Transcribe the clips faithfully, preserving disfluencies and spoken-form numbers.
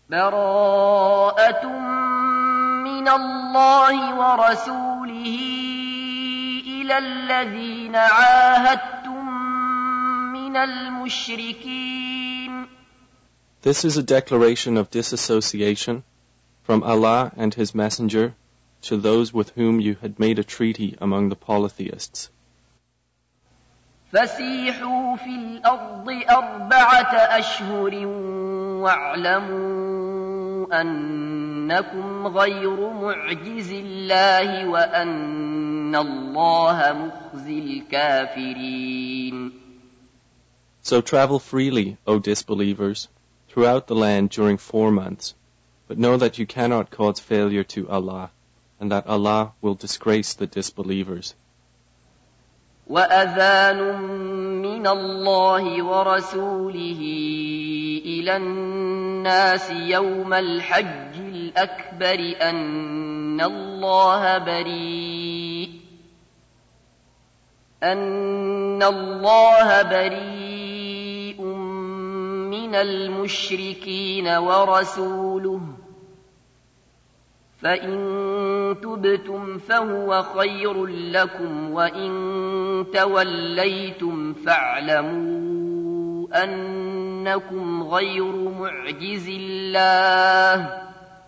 براءة من الله ورسوله إلى الذين عاهدتم من المشركين. This is a declaration of disassociation from Allah and His Messenger to those with whom you had made a treaty among the polytheists. فسيحوا في الأرض أربعة أشهر واعلموا أنكم غير معجز الله وأن الله مخزي الكافرين. So travel freely, O disbelievers, throughout the land during four months, but know that you cannot cause failure to Allah, and that Allah will disgrace the disbelievers. وَأَذَانٌ مِّنَ اللَّهِ وَرَسُولِهِ إِلَى النَّاسِ يَوْمَ الْحَجِّ الْأَكْبَرِ أَنَّ اللَّهَ بَرِيءٌ أَنَّ اللَّهَ بَرِيءٌ مِّنَ الْمُشْرِكِينَ وَرَسُولُهُ فَإِن تُبْتُمْ فَهُوَ خَيْرٌ لَّكُمْ وَإِن تَوَلَّيْتُمْ فَاعْلَمُوا أَنَّكُمْ غَيْرُ مُعْجِزِي اللَّهِ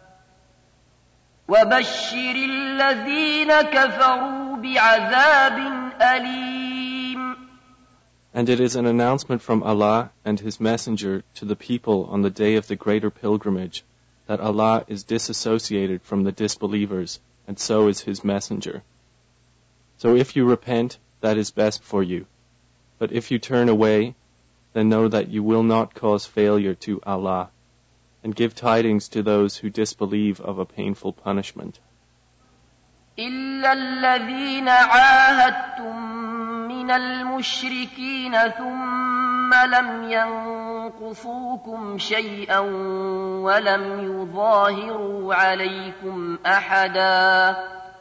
وَبَشِّرِ الَّذِينَ كَفَرُوا بِعَذَابٍ أَلِيمٍ. And it is an announcement from Allah and His Messenger to the people on the day of the greater pilgrimage that Allah is disassociated from the disbelievers, and so is His Messenger. So if you repent, that is best for you. But if you turn away, then know that you will not cause failure to Allah, and give tidings to those who disbelieve of a painful punishment. إِلَّا الَّذِينَ عَاهَدتُّم مِّنَ الْمُشْرِكِينَ ثُمَّ لَمْ يَنقُصُوكُمْ شَيْئًا وَلَمْ يُظَاهِرُوا عَلَيْكُمْ أَحَدًا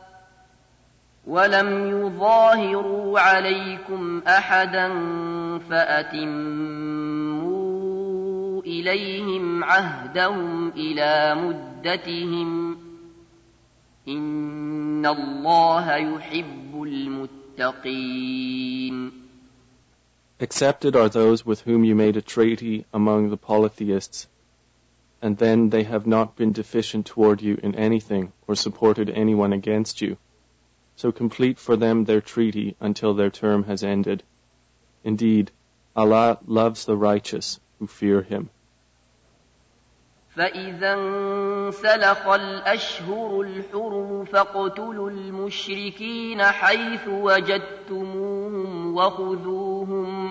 وَلَمْ يُظَاهِرُوا عَلَيْكُمْ أَحَدًا فَأَتِمُّوا إِلَيْهِمْ عَهْدَهُمْ إِلَى مُدَّتِهِمْ إِنَّ اللَّهَ يُحِبُّ الْمُتَّقِينَ. Accepted are those with whom you made a treaty among the polytheists, and then they have not been deficient toward you in anything or supported anyone against you. So complete for them their treaty until their term has ended. Indeed, Allah loves the righteous who fear Him. فَإِذَا انْسَلَخَ الْأَشْهُرُ الْحُرُمُ فَاقْتُلُوا الْمُشْرِكِينَ حَيْثُ وَجَدتُّمُوهُمْ وَخُذُوهُمْ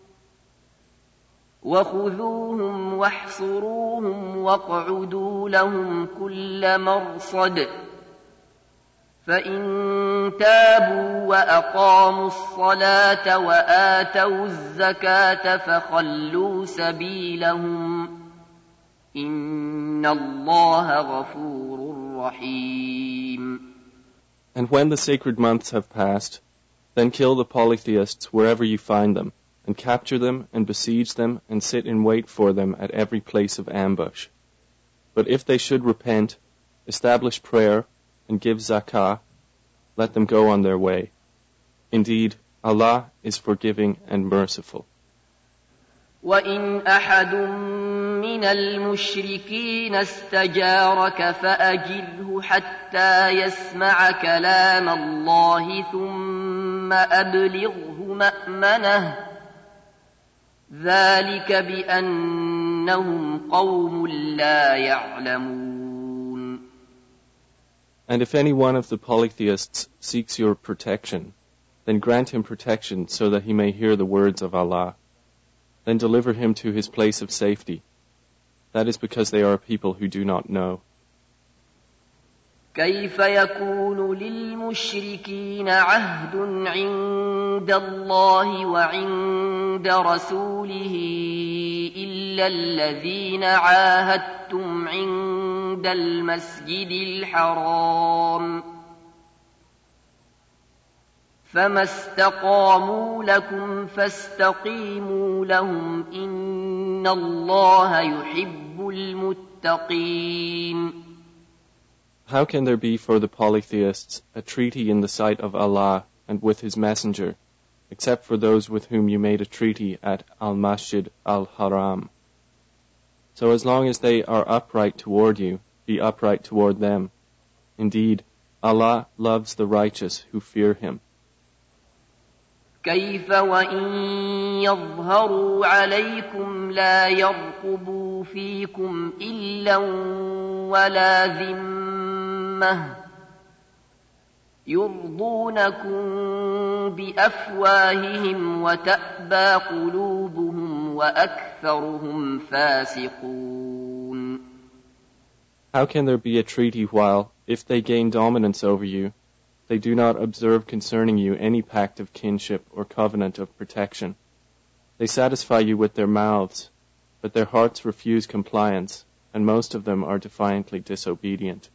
وَخُذُوهُمْ وَاحْصُرُوهُمْ وَاقْعُدُوا لَهُمْ كُلَّ مَرْصَدٍ فَإِن تَابُوا وَأَقَامُوا الصَّلَاةَ وَآتَوُا الزَّكَاةَ فَخَلُّوا سَبِيلَهُمْ إِنَّ اللَّهَ غَفُورٌ رَّحِيمٌ. And when the sacred months have passed, then kill the polytheists wherever you find them, and capture them and besiege them and sit in wait for them at every place of ambush. But if they should repent, establish prayer, and give zakah, let them go on their way. Indeed, Allah is forgiving and merciful. وَإِنْ أَحَدٌ مِّنَ الْمُشْرِكِينَ اسْتَجَارَكَ فَأَجِرْهُ حَتَّى يَسْمَعَ كَلَامَ اللَّهِ ثُمَّ أَبْلِغْهُ مَأْمَنَهُ ذَلِكَ بِأَنَّهُمْ قَوْمٌ لَا يَعْلَمُونَ. And if any one of the polytheists seeks your protection, then grant him protection so that he may hear the words of Allah. Then deliver him to his place of safety. That is because they are a people who do not know. كيف يكون للمشركين عهد عند الله وعند رسوله إلا الذين عاهدتم عند المسجد الحرام فما استقاموا لكم فاستقيموا لهم إن الله يحب المتقين. المتقين. How can there be for the polytheists a treaty in the sight of Allah and with His Messenger, except for those with whom you made a treaty at Al-Masjid Al-Haram? So as long as they are upright toward you, be upright toward them. Indeed, Allah loves the righteous who fear Him. كيف وإن يظهروا عليكم لا يرقبوا فيكم إلا ولا ذمة يرضونكم بأفواههم وتأبى قلوبهم وأكثرهم فاسقون. How can there be a treaty while, if they gain dominance over you, they do not observe concerning you any pact of kinship or covenant of protection? They satisfy you with their mouths, but their hearts refuse compliance, and most of them are defiantly disobedient.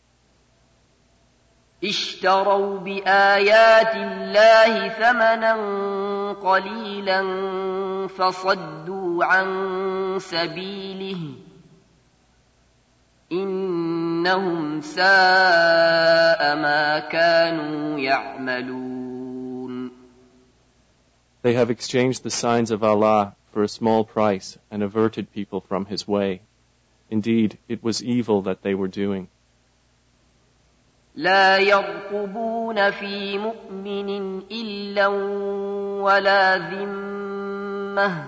اشتروا بآيات الله ثمنا قليلا فصدوا عن سبيله إنهم ساء ما كانوا يعملون. They have exchanged the signs of Allah for a small price and averted people from His way. Indeed, it was evil that they were doing. لا يرقبون في مؤمن إلا ولا ذمة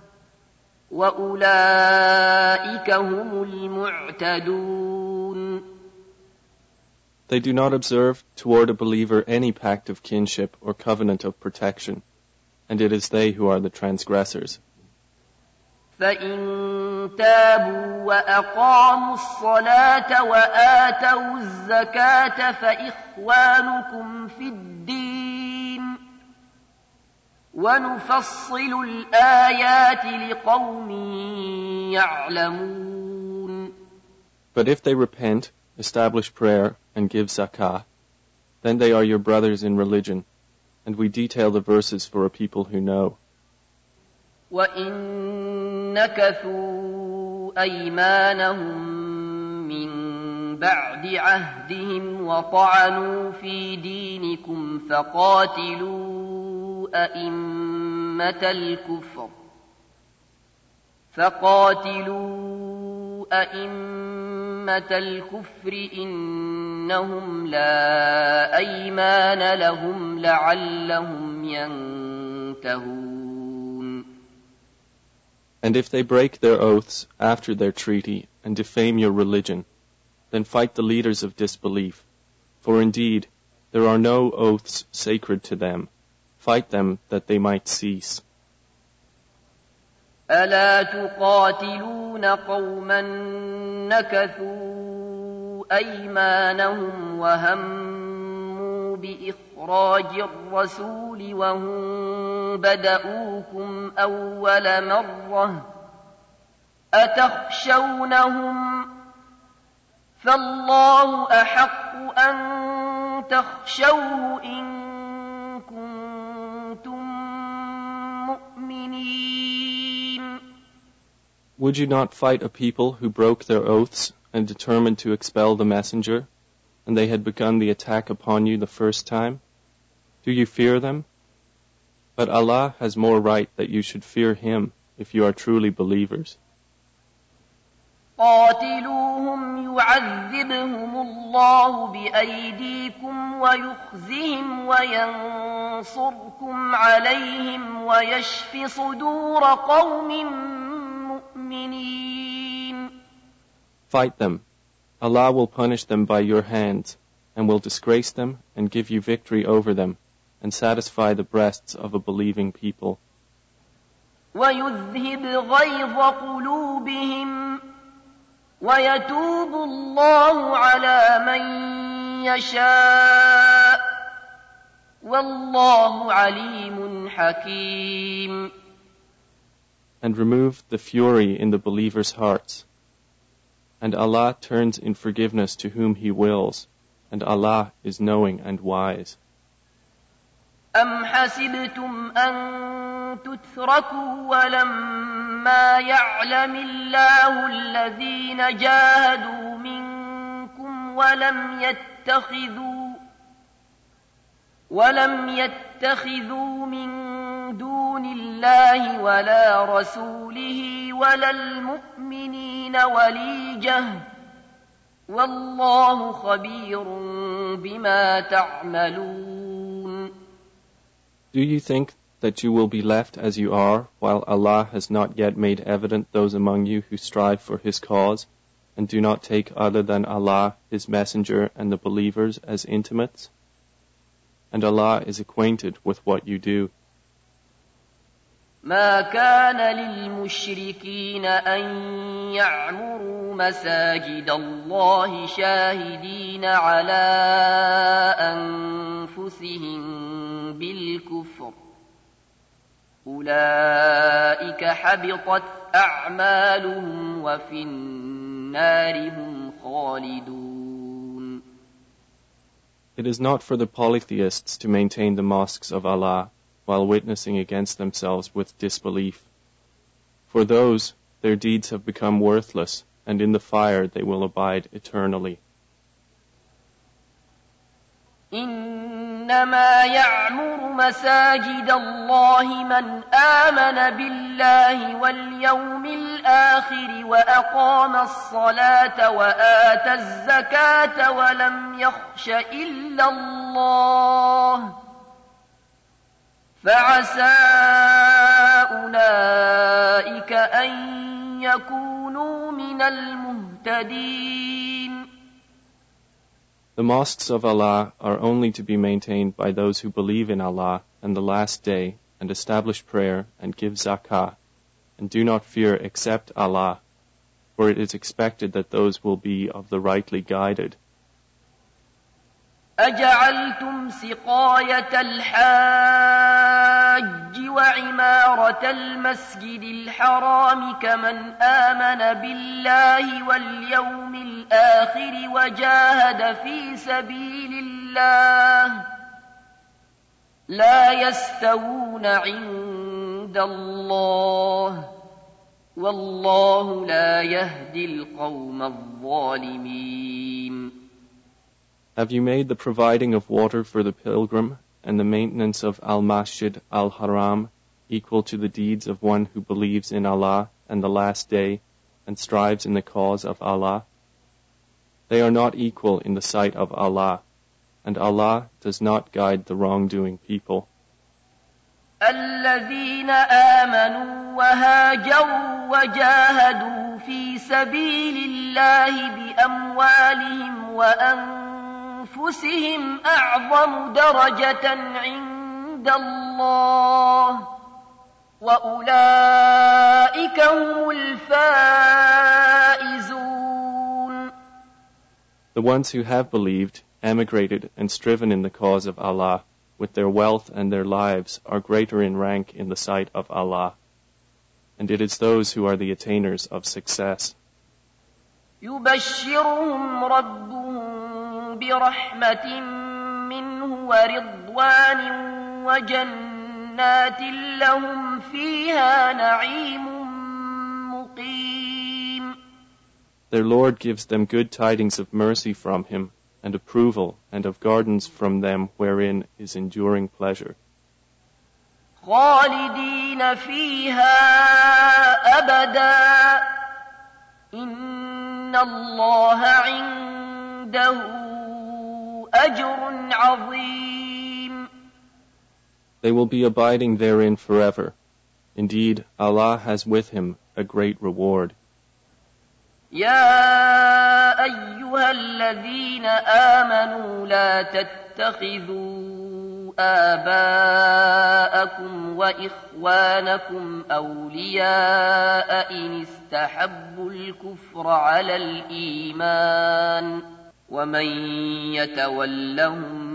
وأولئك هم المعتدون. They do not observe toward a believer any pact of kinship or covenant of protection, and it is they who are the transgressors. فإن تابوا وأقاموا الصلاة وآتوا الزكاة فإخوانكم في الدين ونفصل الآيات لقوم يعلمون. But if they repent, establish prayer, and give zakah, then they are your brothers in religion, and we detail the verses for a people who know. وَإِن نَكَثُوا أَيْمَانَهُم مِّن بَعْدِ عَهْدِهِمْ وَطَعَنُوا فِي دِينِكُمْ فَقَاتِلُوا أَئِمَّةَ الْكُفْرِ فَقَاتِلُوا أَئِمَّةَ الْكُفْرِ إِنَّهُمْ لَا أَيْمَانَ لَهُمْ لَعَلَّهُمْ يَنتَهُونَ. And if they break their oaths after their treaty and defame your religion, then fight the leaders of disbelief. For indeed, there are no oaths sacred to them. Fight them that they might cease. ألا تقاتلون قوما نكثوا أيمانهم وهموا بإخراج الرسول وهم بدؤوكم أول مرة أتخشونهم فالله أحق أن تخشوه إن كنتم مؤمنين. Would you not fight a people who broke their oaths and determined to expel the messenger, and they had begun the attack upon you the first time? Do you fear them? But Allah has more right that you should fear Him if you are truly believers. قاتلوهم يعذبهم الله بأيديكم ويخزهم وينصركم عليهم ويشف صدور قوم مؤمنين. Fight them. Allah will punish them by your hands, and will disgrace them and give you victory over them, and satisfy the breasts of a believing people. ويذهب غيظ قلوبهم ويتوب الله على من يشاء والله عليم حكيم. And remove the fury in the believers' hearts. And Allah turns in forgiveness to whom He wills, and Allah is knowing and wise. أم حسبتم أن تتركوا ولما إنما يعلم الله الذين جاهدوا منكم ولم يتخذوا ولم يتخذوا من دون الله ولا رسوله ولا المؤمنين وليجة والله خبير بما تعملون. Do you think that you will be left as you are, while Allah has not yet made evident those among you who strive for His cause, and do not take other than Allah, His Messenger, and the believers as intimates? And Allah is acquainted with what you do. ما كان للمشركين أن يعمروا مساجد الله شاهدين على أنفسهم بالكفر أولئك حبطت أعمالهم وفي النار هم خالدون. It is not for the polytheists to maintain the mosques of Allah while witnessing against themselves with disbelief. For those, their deeds have become worthless, and in the fire they will abide eternally. إنما يعمر مساجد الله من آمن بالله واليوم الآخر وأقام الصلاة وآتى الزكاة ولم يخش إلا الله فعسى أولئك أن يكونوا من المهتدين. The mosques of Allah are only to be maintained by those who believe in Allah and the Last Day, and establish prayer and give zakah, and do not fear except Allah, for it is expected that those will be of the rightly guided. أجعلتم سقاية الحاج وعمارة المسجد الحرام كمن آمن بالله واليوم الآخر وجاهد في سبيل الله لا يستوون عند الله والله لا يهدي القوم الظالمين. Have you made the providing of water for the pilgrim and the maintenance of Al-Masjid Al-Haram equal to the deeds of one who believes in Allah and the Last Day and strives in the cause of Allah? They are not equal in the sight of Allah, and Allah does not guide the wrongdoing people. الذين آمنوا وهاجروا وجاهدوا في سبيل الله بأموالهم وأنفسهم أعظم درجة عند الله وأولئك هم الفائزون. The ones who have believed, emigrated, and striven in the cause of Allah with their wealth and their lives are greater in rank in the sight of Allah, and it is those who are the attainers of success. يبشرهم ربهم برحمة منه ورضوان وجنات لهم فيها نعيم مقيم. Their Lord gives them good tidings of mercy from Him, and approval, and of gardens from them wherein is enduring pleasure. خالدين فيها أبدا إن الله عنده أجر عظيم. They will be abiding therein forever. Indeed, Allah has with Him a great reward. يا أيها الذين آمنوا لا تتخذوا آباءكم وإخوانكم أولياء إن استحبوا الكفر على الإيمان ومن يتولهم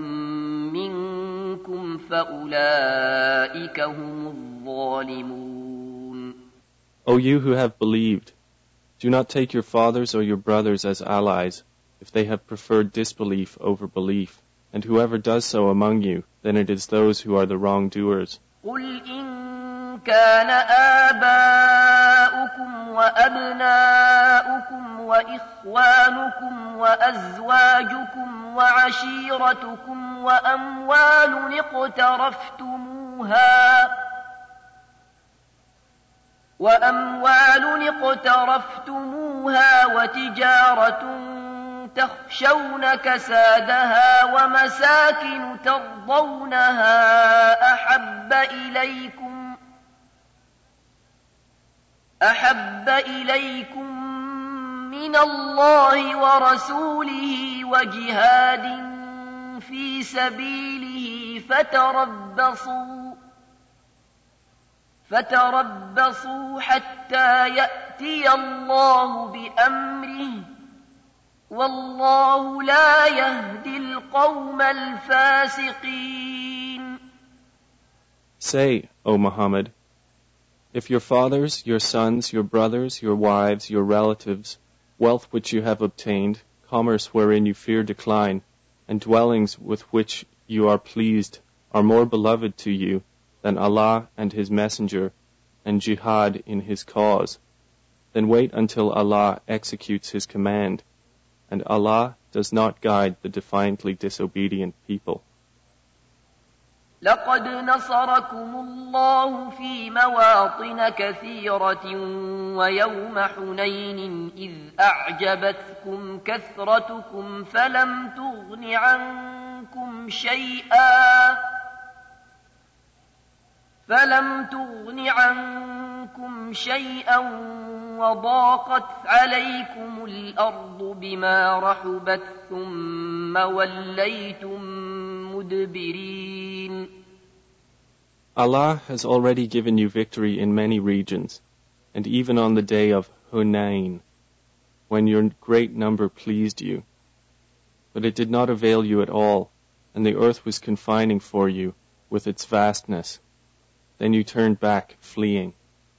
منكم فأولئك هم الظالمون. O you who have believed, do not take your fathers or your brothers as allies, if they have preferred disbelief over belief, and whoever does so among you, then it is those who are the wrongdoers. قل إن كان آباؤكم وأبناؤكم وإخوانكم وأزواجكم وعشيرتكم وأموال اقترفتموها وأموال اقترفتموها وتجارة تخشون كسادها ومساكن ترضونها أحب إليكم أحب إليكم من الله ورسوله وجهاد في سبيله فتربصوا فتربصوا حتى يأتي الله بأمره والله لا يهدي القوم الفاسقين. Say, O Muhammad, if your fathers, your sons, your brothers, your wives, your relatives, wealth which you have obtained, commerce wherein you fear decline, and dwellings with which you are pleased are more beloved to you than Allah and His Messenger and jihad in His cause, then wait until Allah executes His command, and Allah does not guide the defiantly disobedient people. لقد نصركم الله في مواطن كثيرة ويوم حنين إذ أعجبتكم كثرتكم فلم تغن عنكم شيئا فلم تغن عنكم شيئا وضاقت عليكم الأرض بما رحبت ثم وليتم مدبرين. Allah has already given you victory in many regions, and even on the day of Hunayn, when your great number pleased you. But it did not avail you at all, and the earth was confining for you with its vastness. Then you turned back, fleeing.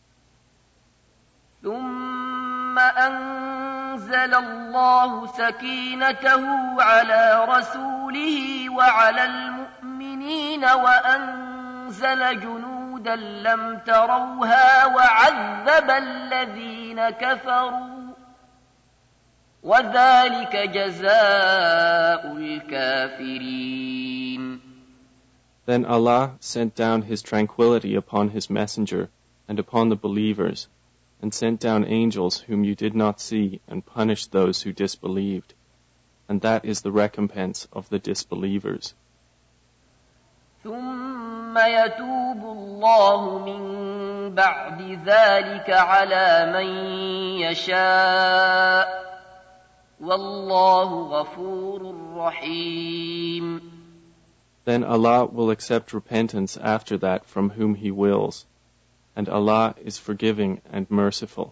ثم أنزل الله سكينته على رسوله وعلى المؤمنين وأنزل جنودا لم تروها وعذب الذين كفروا وذلك جزاء الكافرين. Then Allah sent down His tranquility upon His messenger and upon the believers, and sent down angels whom you did not see, and punished those who disbelieved. And that is the recompense of the disbelievers. ثم يتوب الله من بعد ذلك على من يشاء والله غفور رحيم. Then Allah will accept repentance after that from whom He wills, and Allah is forgiving and merciful.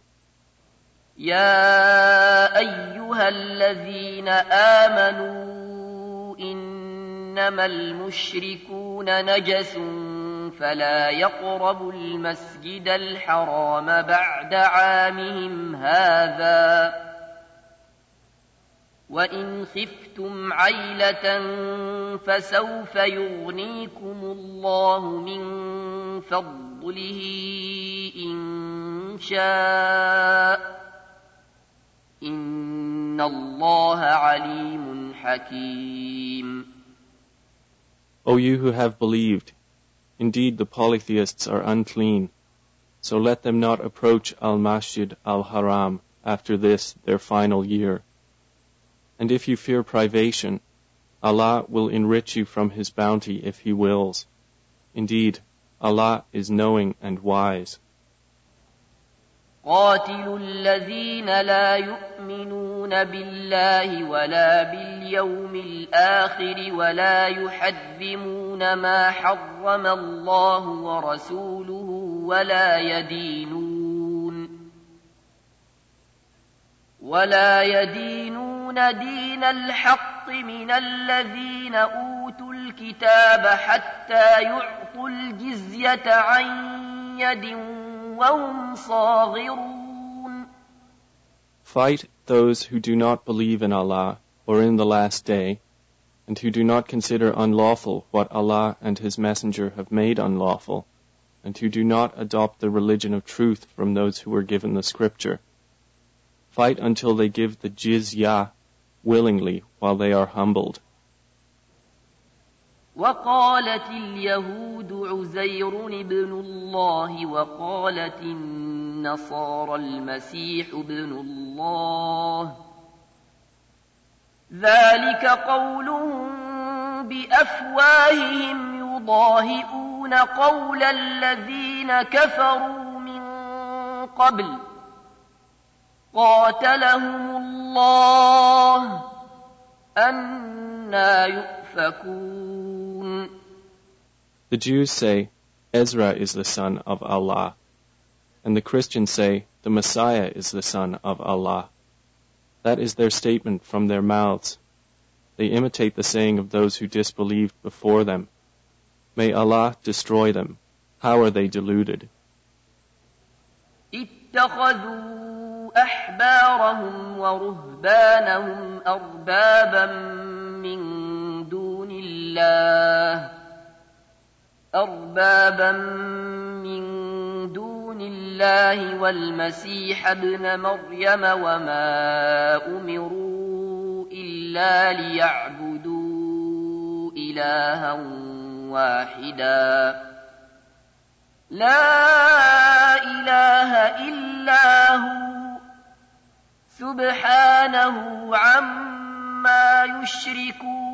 يا أيها الذين آمنوا إنما المشركون نجس فلا يقربوا المسجد الحرام بعد عامهم هذا وإن خفتم عيلة فسوف يغنيكم الله من فضله إن شاء إن الله عليم حكيم. O you who have believed, indeed the polytheists are unclean, so let them not approach Al-Masjid Al-Haram after this their final year. And if you fear privation, Allah will enrich you from His bounty if He wills. Indeed, Allah is knowing and wise. قاتلوا الذين لا يؤمنون بالله ولا باليوم الآخر ولا يحرمون ما حرم الله ورسوله ولا يدينون ولا يدينون دين الحق من الذين أوتوا الكتاب حتى يعطوا الجزية عن يد وهم صاغرون. Fight those who do not believe in Allah or in the last day, and who do not consider unlawful what Allah and His Messenger have made unlawful, and who do not adopt the religion of truth from those who were given the scripture, Fight until they give the jizya willingly while they are humbled. وقالت اليهود عزير ابن الله وقالت النصارى المسيح ابن الله ذلك قولهم بأفواههم يضاهئون قول الذين كفروا من قبل قاتلهم الله أنى يؤفكون. The Jews say, Ezra is the son of Allah, and the Christians say, the Messiah is the son of Allah. That is their statement from their mouths. They imitate the saying of those who disbelieved before them. May Allah destroy them. How are they deluded? اتخذوا أحبارهم ورهبانهم أربابا من دون الله أربابا من دون الله والمسيح ابن مريم وما أمروا إلا ليعبدوا إلها واحدا لا إله إلا هو سبحانه عما يشركون.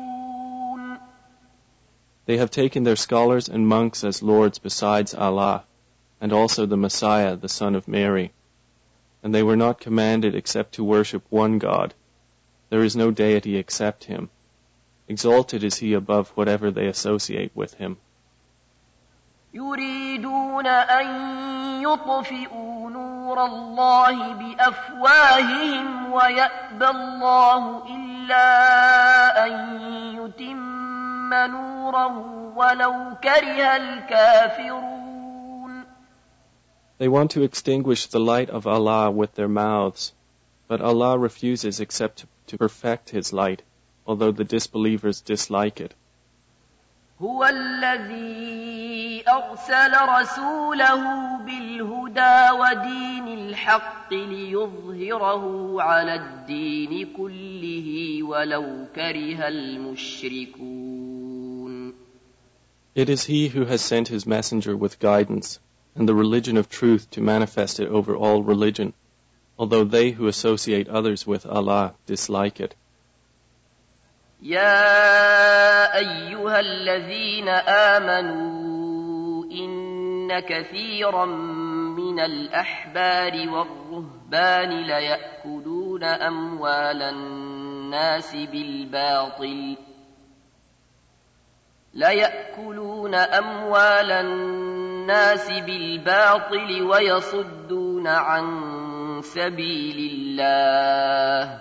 They have taken their scholars and monks as lords besides Allah, and also the Messiah, the son of Mary. And they were not commanded except to worship one God. There is no deity except Him. Exalted is He above whatever they associate with Him. يريدون أن يطفئوا نور الله بأفواههم ويأبى الله إلا أن يتم نوره ولو كره الكافرون. They want to extinguish the light of Allah with their mouths, but Allah refuses except to perfect His light, although the disbelievers dislike it. هو الذي أرسل رسوله بالهدى ودين الحق ليظهره على الدين كله ولو كره المشركون. It is He who has sent His messenger with guidance and the religion of truth to manifest it over all religion, although they who associate others with Allah dislike it. يا أيها الذين آمنوا إن كثيرا من الأحبار والرهبان ليأكلون أموال الناس بالباطل ليأكلون أموال الناس بالباطل ويصدون عن سبيل الله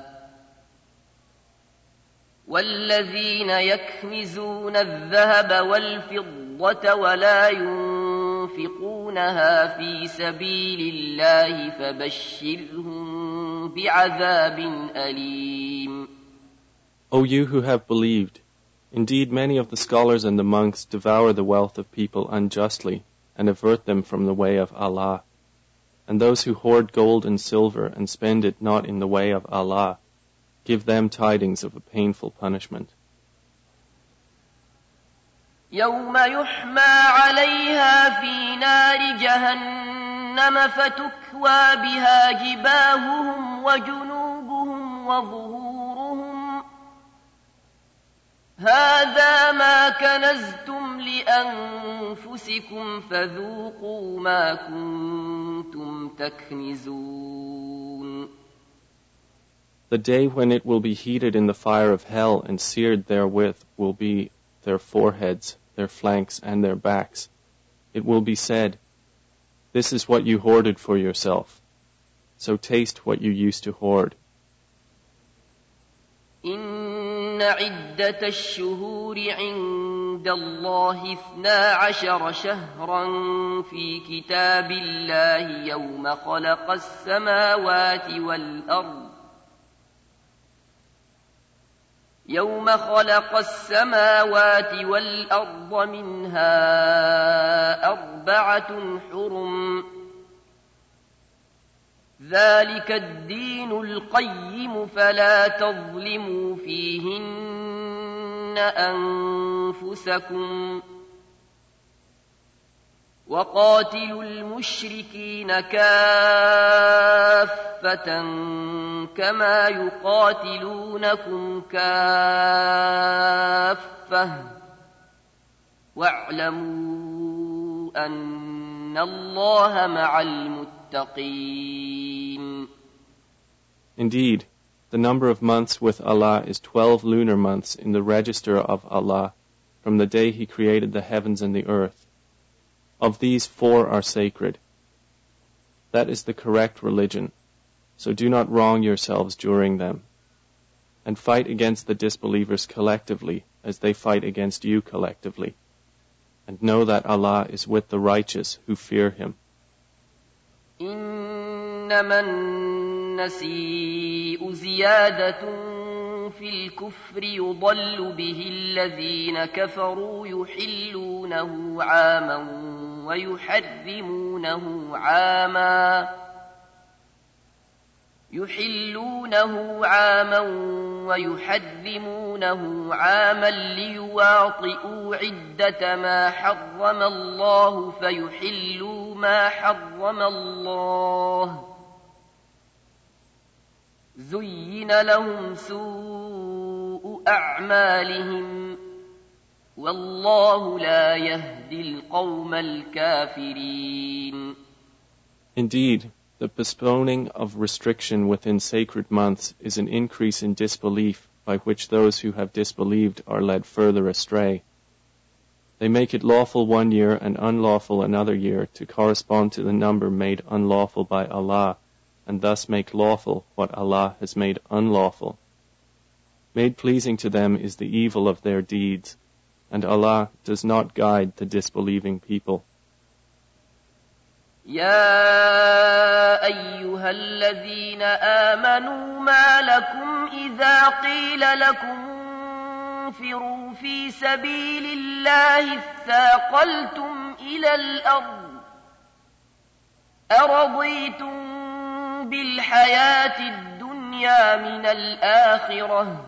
والذين يكنزون الذهب والفضة ولا ينفقونها في سبيل الله فبشرهم بعذاب أليم. O you who have believed, indeed many of the scholars and the monks devour the wealth of people unjustly and avert them from the way of Allah. And those who hoard gold and silver and spend it not in the way of Allah, give them tidings of a painful punishment. يوم يحمى عليها في نار جهنم فتكوى بها جباههم وجنوبهم وظهورهم هذا ما كنزتم لأنفسكم فذوقوا ما كنتم تكنزون. The day when it will be heated in the fire of hell and seared therewith will be their foreheads, their flanks, and their backs. It will be said, this is what you hoarded for yourself. So taste what you used to hoard. إن عدة الشهور عند الله اثنا عشر شهرا في كتاب الله يوم خلق السماوات والأرض يوم خلق السماوات والأرض منها أربعة حرم ذلك الدين القيم فلا تظلموا فيهن أنفسكم وقاتلوا المشركين كافة كما يقاتلونكم كافة واعلموا أن الله مع المتقين. Indeed, the number of months with Allah is twelve lunar months in the register of Allah from the day He created the heavens and the earth. Of these, four are sacred. That is the correct religion, so do not wrong yourselves during them. And fight against the disbelievers collectively as they fight against you collectively. And know that Allah is with the righteous who fear Him. إنما النسيء زيادة في الكفر يضل به الذين كفروا يحلونه عاما ويحرمونه عاما يحلونه عاما ويحرمونه عاما ليواطئوا عدة ما حرم الله فيحلوا ما حرم الله زين لهم سوء أعمالهم والله لا يهدي القوم الكافرين. Indeed, the postponing of restriction within sacred months is an increase in disbelief by which those who have disbelieved are led further astray. They make it lawful one year and unlawful another year to correspond to the number made unlawful by Allah, and thus make lawful what Allah has made unlawful. Made pleasing to them is the evil of their deeds, and Allah does not guide the disbelieving people. يا أيها الذين آمنوا ما لكم إذا قيل لكم انفروا في سبيل الله اثاقلتم إلى الأرض أرضيتم بالحياة الدنيا من الآخرة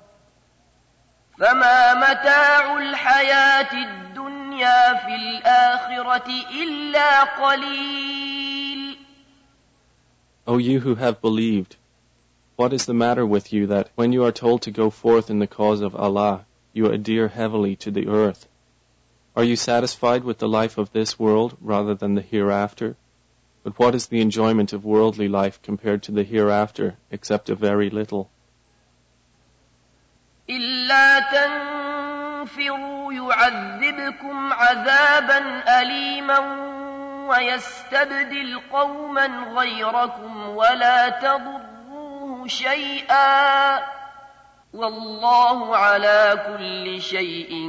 فما متاع الحياة الدنيا في الآخرة إلا قليل. O you who have believed, what is the matter with you that, when you are told to go forth in the cause of Allah, you adhere heavily to the earth? Are you satisfied with the life of this world rather than the hereafter? But what is the enjoyment of worldly life compared to the hereafter, except a very little? إلا تنفروا يعذبكم عذابا أليما ويستبدل قوما غيركم ولا تضروه شيئا والله على كل شيء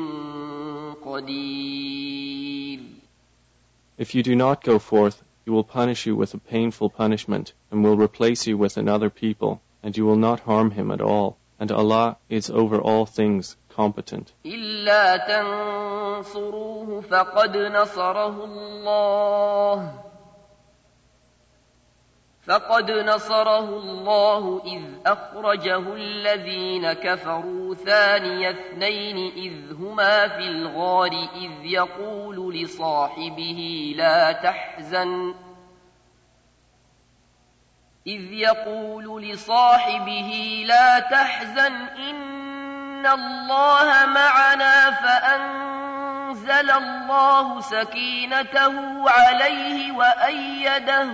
قدير. If you do not go forth, He will punish you with a painful punishment and will replace you with another people, and you will not harm him at all. And Allah is over all things competent. إلا تنصروه فقد نصره الله فقد نصره الله إذ أخرجه الذين كفروا ثاني اثنين إذ هما في الغار إذ يقول لصاحبه لا تحزن إذ يقول لصاحبه لا تحزن إن الله معنا فأنزل الله سكينته عليه وأيده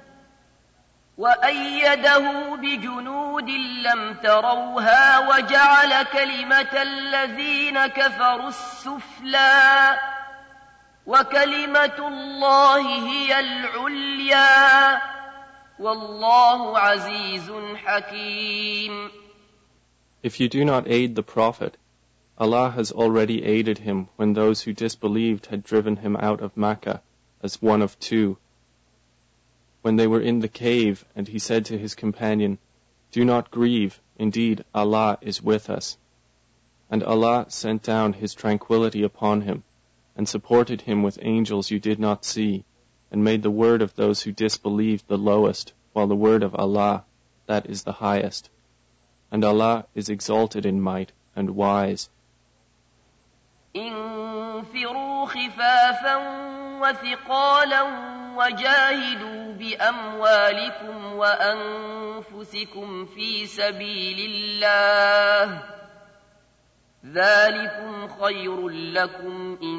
وأيده بجنود لم تروها وجعل كلمة الذين كفروا السفلى وكلمة الله هي العليا والله عزيز حكيم. If you do not aid the Prophet, Allah has already aided him when those who disbelieved had driven him out of Makkah as one of two. When they were in the cave, and he said to his companion, "Do not grieve, indeed Allah is with us." And Allah sent down His tranquility upon him, and supported him with angels you did not see, and made the word of those who disbelieved the lowest, while the word of Allah, that is the highest. And Allah is exalted in might and wise. انفروا خفافا وثقالا وجاهدوا بأموالكم وأنفسكم في سبيل الله ذلكم خير لكم إن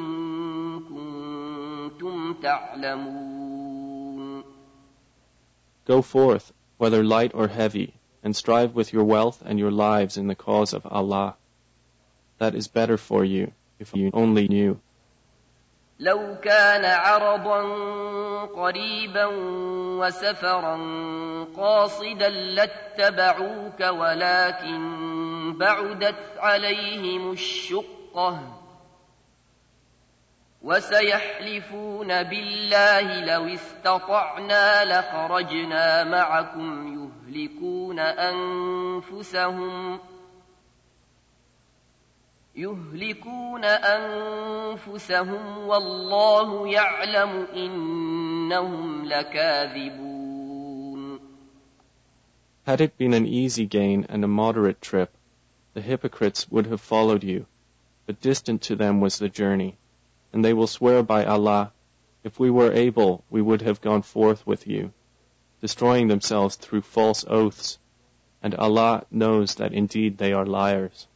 كنتم تعلمون. Go forth, whether light or heavy, and strive with your wealth and your lives in the cause of Allah. That is better for you, if you only knew. لو كان عرضا قريبا وسفرا قاصدا لاتبعوك ولكن بعدت عليهم الشقة وسيحلفون بالله لو استطعنا لخرجنا معكم يهلكون أنفسهم يهلكون أنفسهم والله يعلم إنهم لكاذبون. Had it been an easy gain and a moderate trip, the hypocrites would have followed you, but distant to them was the journey, and they will swear by Allah, if we were able, we would have gone forth with you, destroying themselves through false oaths, and Allah knows that indeed they are liars.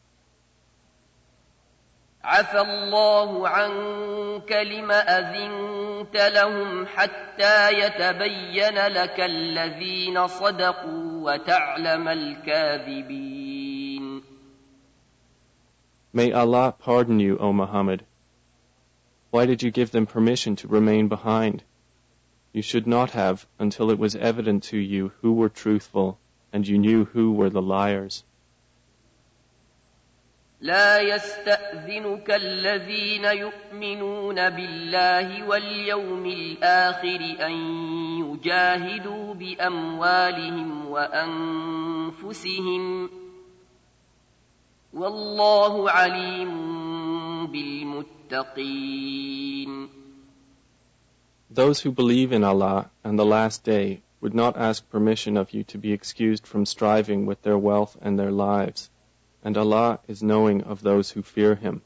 عفى الله عنك لم أذنت لهم حتى يتبين لك الذين صدقوا وتعلم الكاذبين. May Allah pardon you, O Muhammad. Why did you give them permission to remain behind? You should not have until it was evident to you who were truthful and you knew who were the liars. لا يستأذنك الذين يؤمنون بالله واليوم الآخر أن يجاهدوا بأموالهم وأنفسهم والله عليم بالمتقين. Those who believe in Allah and the last day would not ask permission of you to be excused from striving with their wealth and their lives. And Allah is knowing of those who fear Him.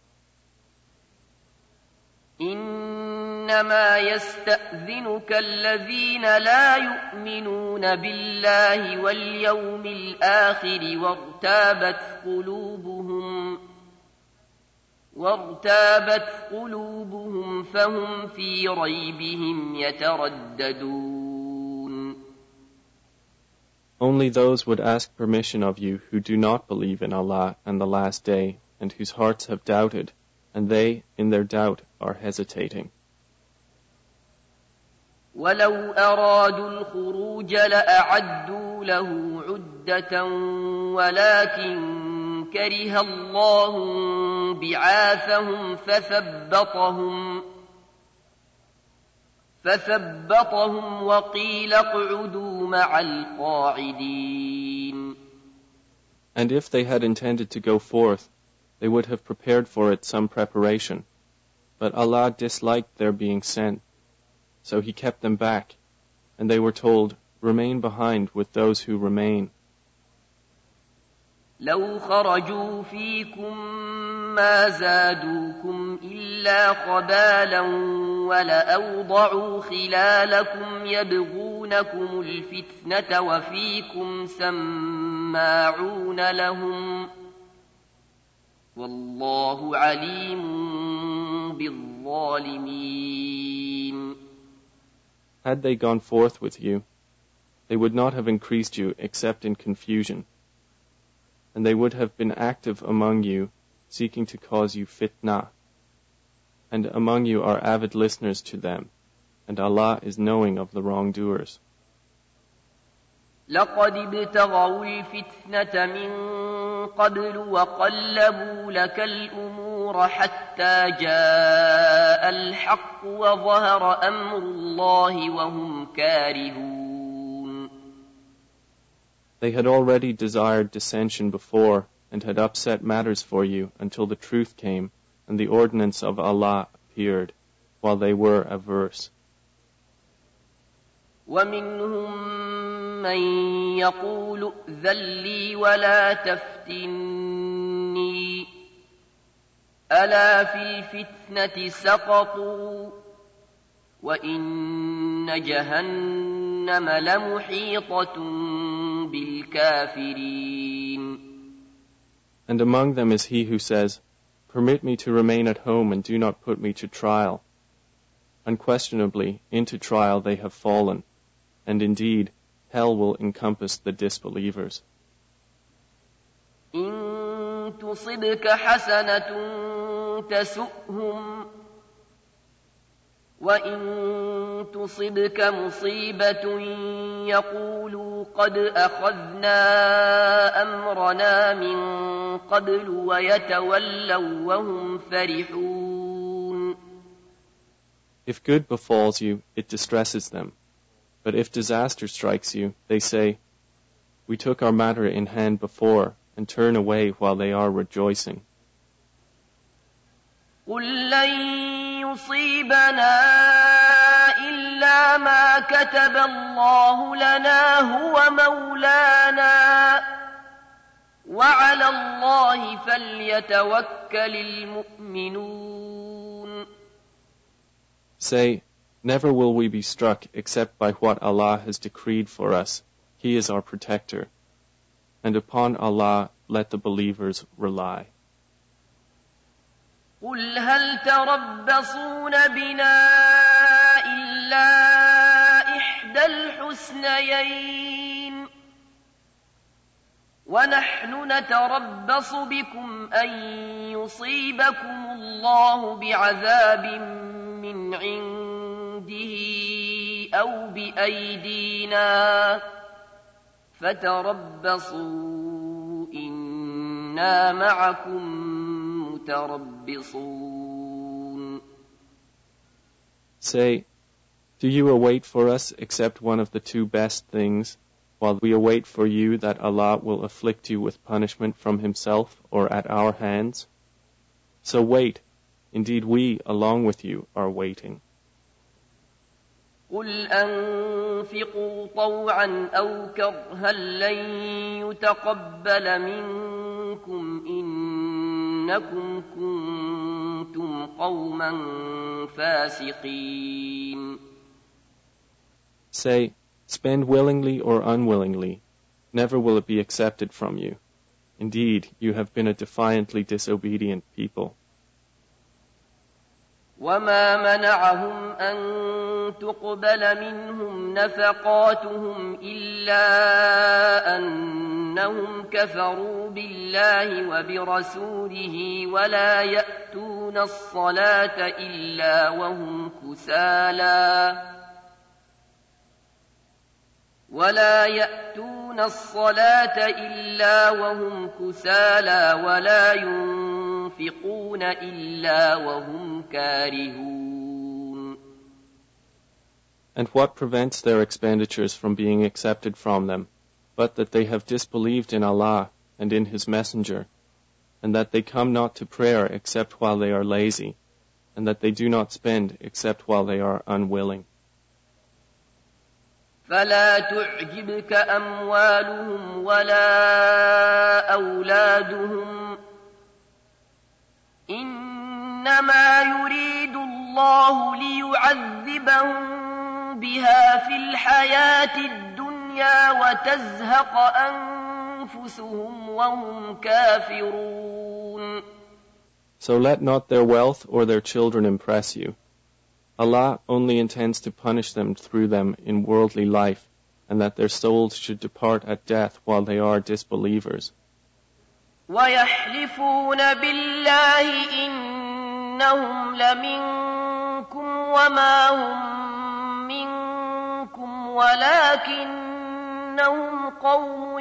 إنما يستأذنك الذين لا يؤمنون بالله واليوم الآخر وارتابت قلوبهم وارتابت قلوبهم فهم في ريبهم يترددون. Only those would ask permission of you who do not believe in Allah and the last day, and whose hearts have doubted, and they, in their doubt, are hesitating. ولو أرادوا الخروج لأعدوا له عدة ولكن كره الله بعاثهم فثبطهم فثبطهم وقيل اقعدوا مع القاعدين. And if they had intended to go forth, they would have prepared for it some preparation. But Allah disliked their being sent, so He kept them back, and they were told, remain behind with those who remain. لو خرجوا فيكم ما زادوكم إلا خبالا ولأوضعوا خلالكم يبغونكم الفتنة وفيكم سماعون لهم والله عليم بالظالمين. Had they gone forth with you, they would not have increased you except in confusion. And they would have been active among you, seeking to cause you fitna. And among you are avid listeners to them, and Allah is knowing of the wrongdoers. لقد ابتغوا الفتنة من قبل وقلبوا لك الأمور حتى جاء الحق وظهر أمر الله وهم كارهون. They had already desired dissension before and had upset matters for you until the truth came and the ordinance of Allah appeared, while they were averse. ومنهم من يقول ائذن لي ولا تفتني ألا في الفتنة سقطوا وإن جهنم لمحيطة بالكافرين. And among them is he who says, "Permit me to remain at home and do not put me to trial." Unquestionably, into trial they have fallen, and indeed, hell will encompass the disbelievers. إن تصبك حسنة تسؤهم وإن تصبك مصيبة يقولوا قد أخذنا أمرنا من قبل ويتولوا وهم فرحون. If good befalls you, it distresses them. But if disaster strikes you, they say, "We took our matter in hand before," and turn away while they are rejoicing. قل لن يصيبنا إلا ما كتب الله لنا هو مولانا وعلى الله فليتوكل المؤمنون. Say, never will we be struck except by what Allah has decreed for us. He is our protector. And upon Allah let the believers rely. قل هل تربصون بنا إلا إحدى الحسنيين ونحن نتربص بكم أن يصيبكم الله بعذاب من عنده أو بأيدينا فتربصوا إنا معكم متربصون. Say, do you await for us except one of the two best things, while we await for you that Allah will afflict you with punishment from Himself or at our hands? So wait, indeed we, along with you, are waiting. قل أنفقوا طوعا أو كرها لن يتقبل منكم إنكم كنتم قوما فاسقين. Say, spend willingly or unwillingly, never will it be accepted from you. Indeed, you have been a defiantly disobedient people. وما منعهم أن تقبل منهم نفقاتهم إلا أنهم كفروا بالله وبرسوله ولا يأتون الصلاة إلا وهم كسالى ولا يأتون الصلاة إلا وهم كسالى ولا ينفقون إلا وهم كارهون. And what prevents their expenditures from being accepted from them, but that they have disbelieved in Allah and in His Messenger, and that they come not to prayer except while they are lazy, and that they do not spend except while they are unwilling. فلا تعجبك أموالهم ولا أولادهم إنما يريد الله ليعذبهم بها في الحياة الدنيا وتزهق أنفسهم وهم كافرون. So let not their wealth or their children impress you. Allah only intends to punish them through them in worldly life, and that their souls should depart at death while they are disbelievers. وَيَحْلِفُونَ بِاللَّهِ إِنَّهُمْ لَمِنكُمْ وَمَا هُمْ مِنكُمْ وَلَكِنَّهُمْ قَوْمٌ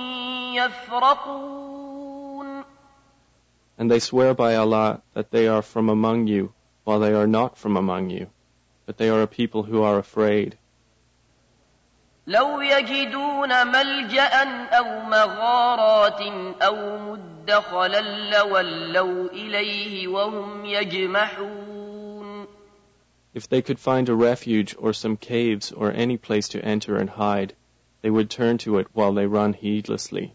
يَفْرَقُونَ. And they swear by Allah that they are from among you, while they are not from among you, but they are a people who are afraid. لو يجدون ملجأ أو مغارات أو مدخلا لولوا إليه وهم يجمحون. If they could find a refuge or some caves or any place to enter and hide, they would turn to it while they run heedlessly.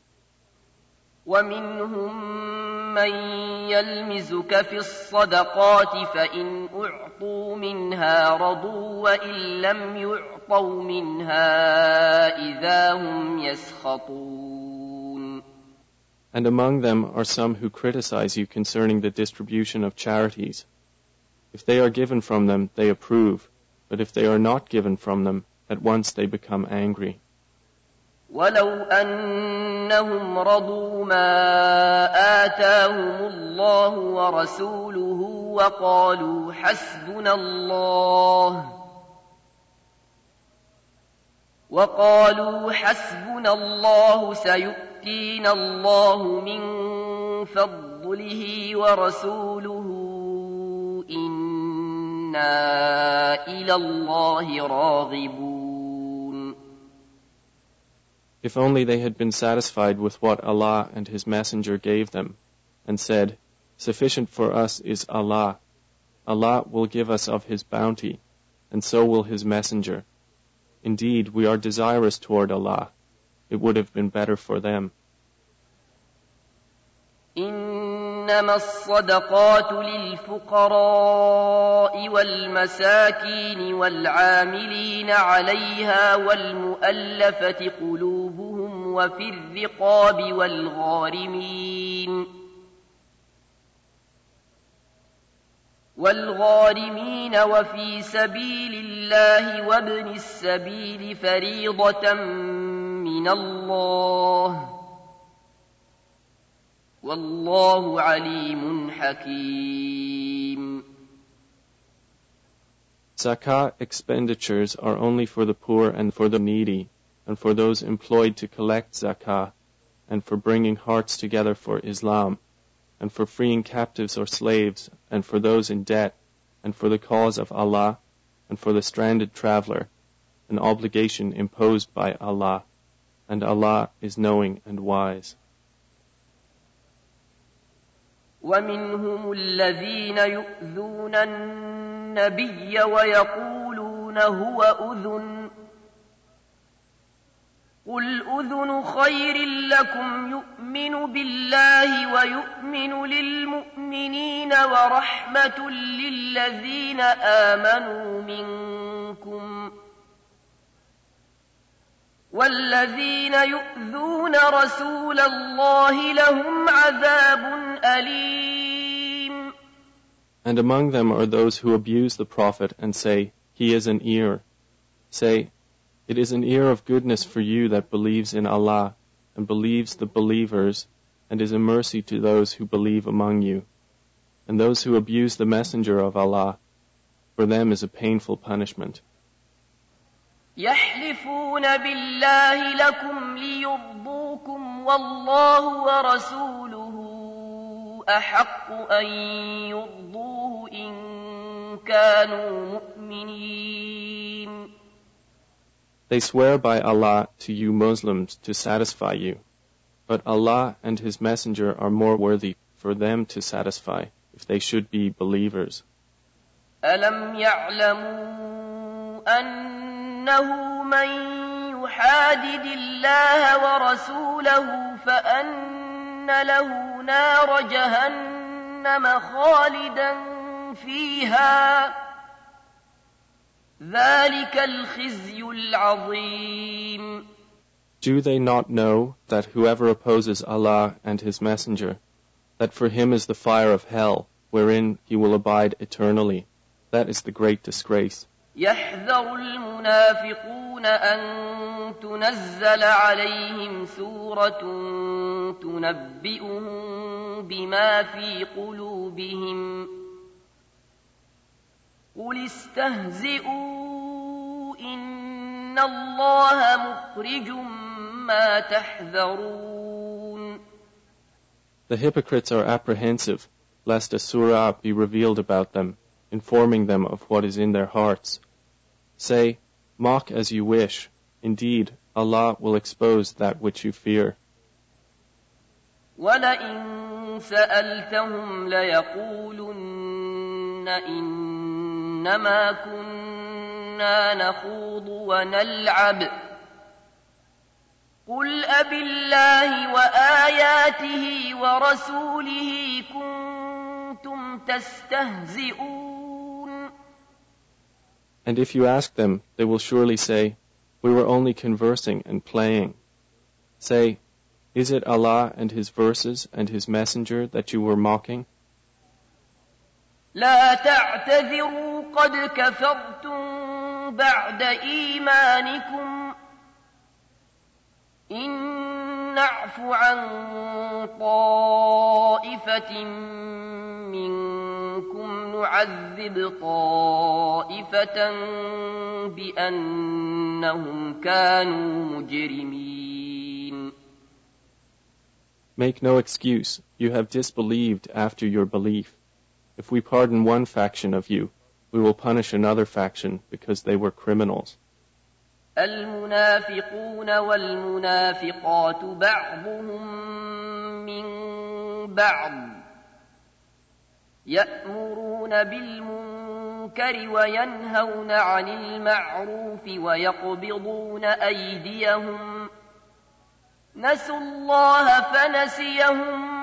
ومنهم من يلمزك في الصدقات فإن أعطوا منها رضوا وإن لم يعطوا منها إذا هم يسخطون. And among them are some who criticize you concerning the distribution of charities. If they are given from them, they approve, but if they are not given from them, at once they become angry. ولو أنهم رضوا ما آتاهم الله ورسوله وقالوا حسبنا الله وقالوا حسبنا الله سيؤتينا الله من فضله ورسوله إنا إلى الله راغبون. If only they had been satisfied with what Allah and His Messenger gave them, and said, "Sufficient for us is Allah. Allah will give us of His bounty, and so will His Messenger. Indeed, we are desirous toward Allah. It would have been better for them." إنما الصدقات للفقراء والمساكين والعاملين عليها والمؤلفة قلوبهم وفي الرقاب والغارمين والغارمين وفي سبيل الله وابن السبيل فريضة من الله والله عليم حكيم. Zakah expenditures are only for the poor and for the needy, and for those employed to collect zakah, and for bringing hearts together for Islam, and for freeing captives or slaves, and for those in debt, and for the cause of Allah, and for the stranded traveler, an obligation imposed by Allah, and Allah is knowing and wise. ومنهم الذين يؤذون النبي ويقولون هو أذن قل أذن خير لكم يؤمن بالله ويؤمن للمؤمنين ورحمة للذين آمنوا منكم والذين يؤذون رسول الله لهم عذاب أليم. And among them are those who abuse the Prophet and say, "He is an ear." Say, "It is an ear of goodness for you that believes in Allah and believes the believers, and is a mercy to those who believe among you. And those who abuse the Messenger of Allah, for them is a painful punishment." يحلفون بالله لكم ليرضوكم والله ورسوله أحق أن يرضوه إن كانوا مؤمنين. They swear by Allah to you Muslims to satisfy you, but Allah and His Messenger are more worthy for them to satisfy if they should be believers. ألم يعلموا أنه من يحادد الله ورسوله فأن له نار جهنم خالدا فيها ذلك الخزي العظيم. Do they not know that whoever opposes Allah and His Messenger, that for him is the fire of hell, wherein he will abide eternally? That is the great disgrace. يحذر المنافقون أن تنزل عليهم سورة تنبئهم بما في قلوبهم قل استهزئوا إن الله مخرج ما تحذرون. The hypocrites are apprehensive lest a surah be revealed about them, informing them of what is in their hearts. Say, mock as you wish. Indeed, Allah will expose that which you fear. وَلَئِن سَأَلْتَهُمْ لَيَقُولُنَّ إِنَّمَا كُنَّا نَخُوضُ وَنَلْعَبُ قل أبالله وآياته ورسوله كنتم تستهزئون. And if you ask them, they will surely say, we were only conversing and playing. Say, is it Allah and His verses and His messenger that you were mocking? لا تعتذروا قد كفرتم بعد إيمانكم إن نعف عن طائفة منكم نعذب طائفة بأنهم كانوا مجرمين. Make no excuse, you have disbelieved after your belief. If we pardon one faction of you, we will punish another faction because they were criminals. المنافقون والمنافقات بعضهم من بعض يأمرون بالمنكر وينهون عن المعروف ويقبضون أيديهم نسوا الله فنسيهم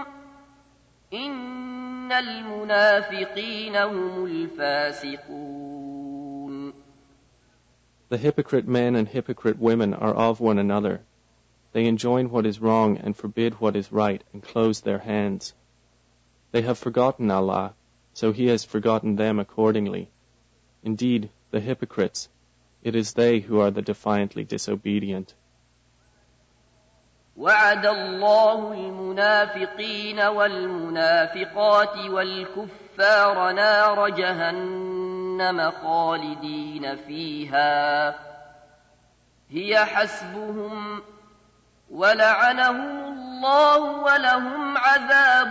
إن المنافقين هم الفاسقون. The hypocrite men and hypocrite women are of one another. They enjoin what is wrong and forbid what is right and close their hands. They have forgotten Allah, so He has forgotten them accordingly. Indeed, the hypocrites, it is they who are the defiantly disobedient. وعد الله المنافقين والمنافقات والكفار نار جهنم خالدين فيها هي حسبهم ولعنهم الله ولهم عذاب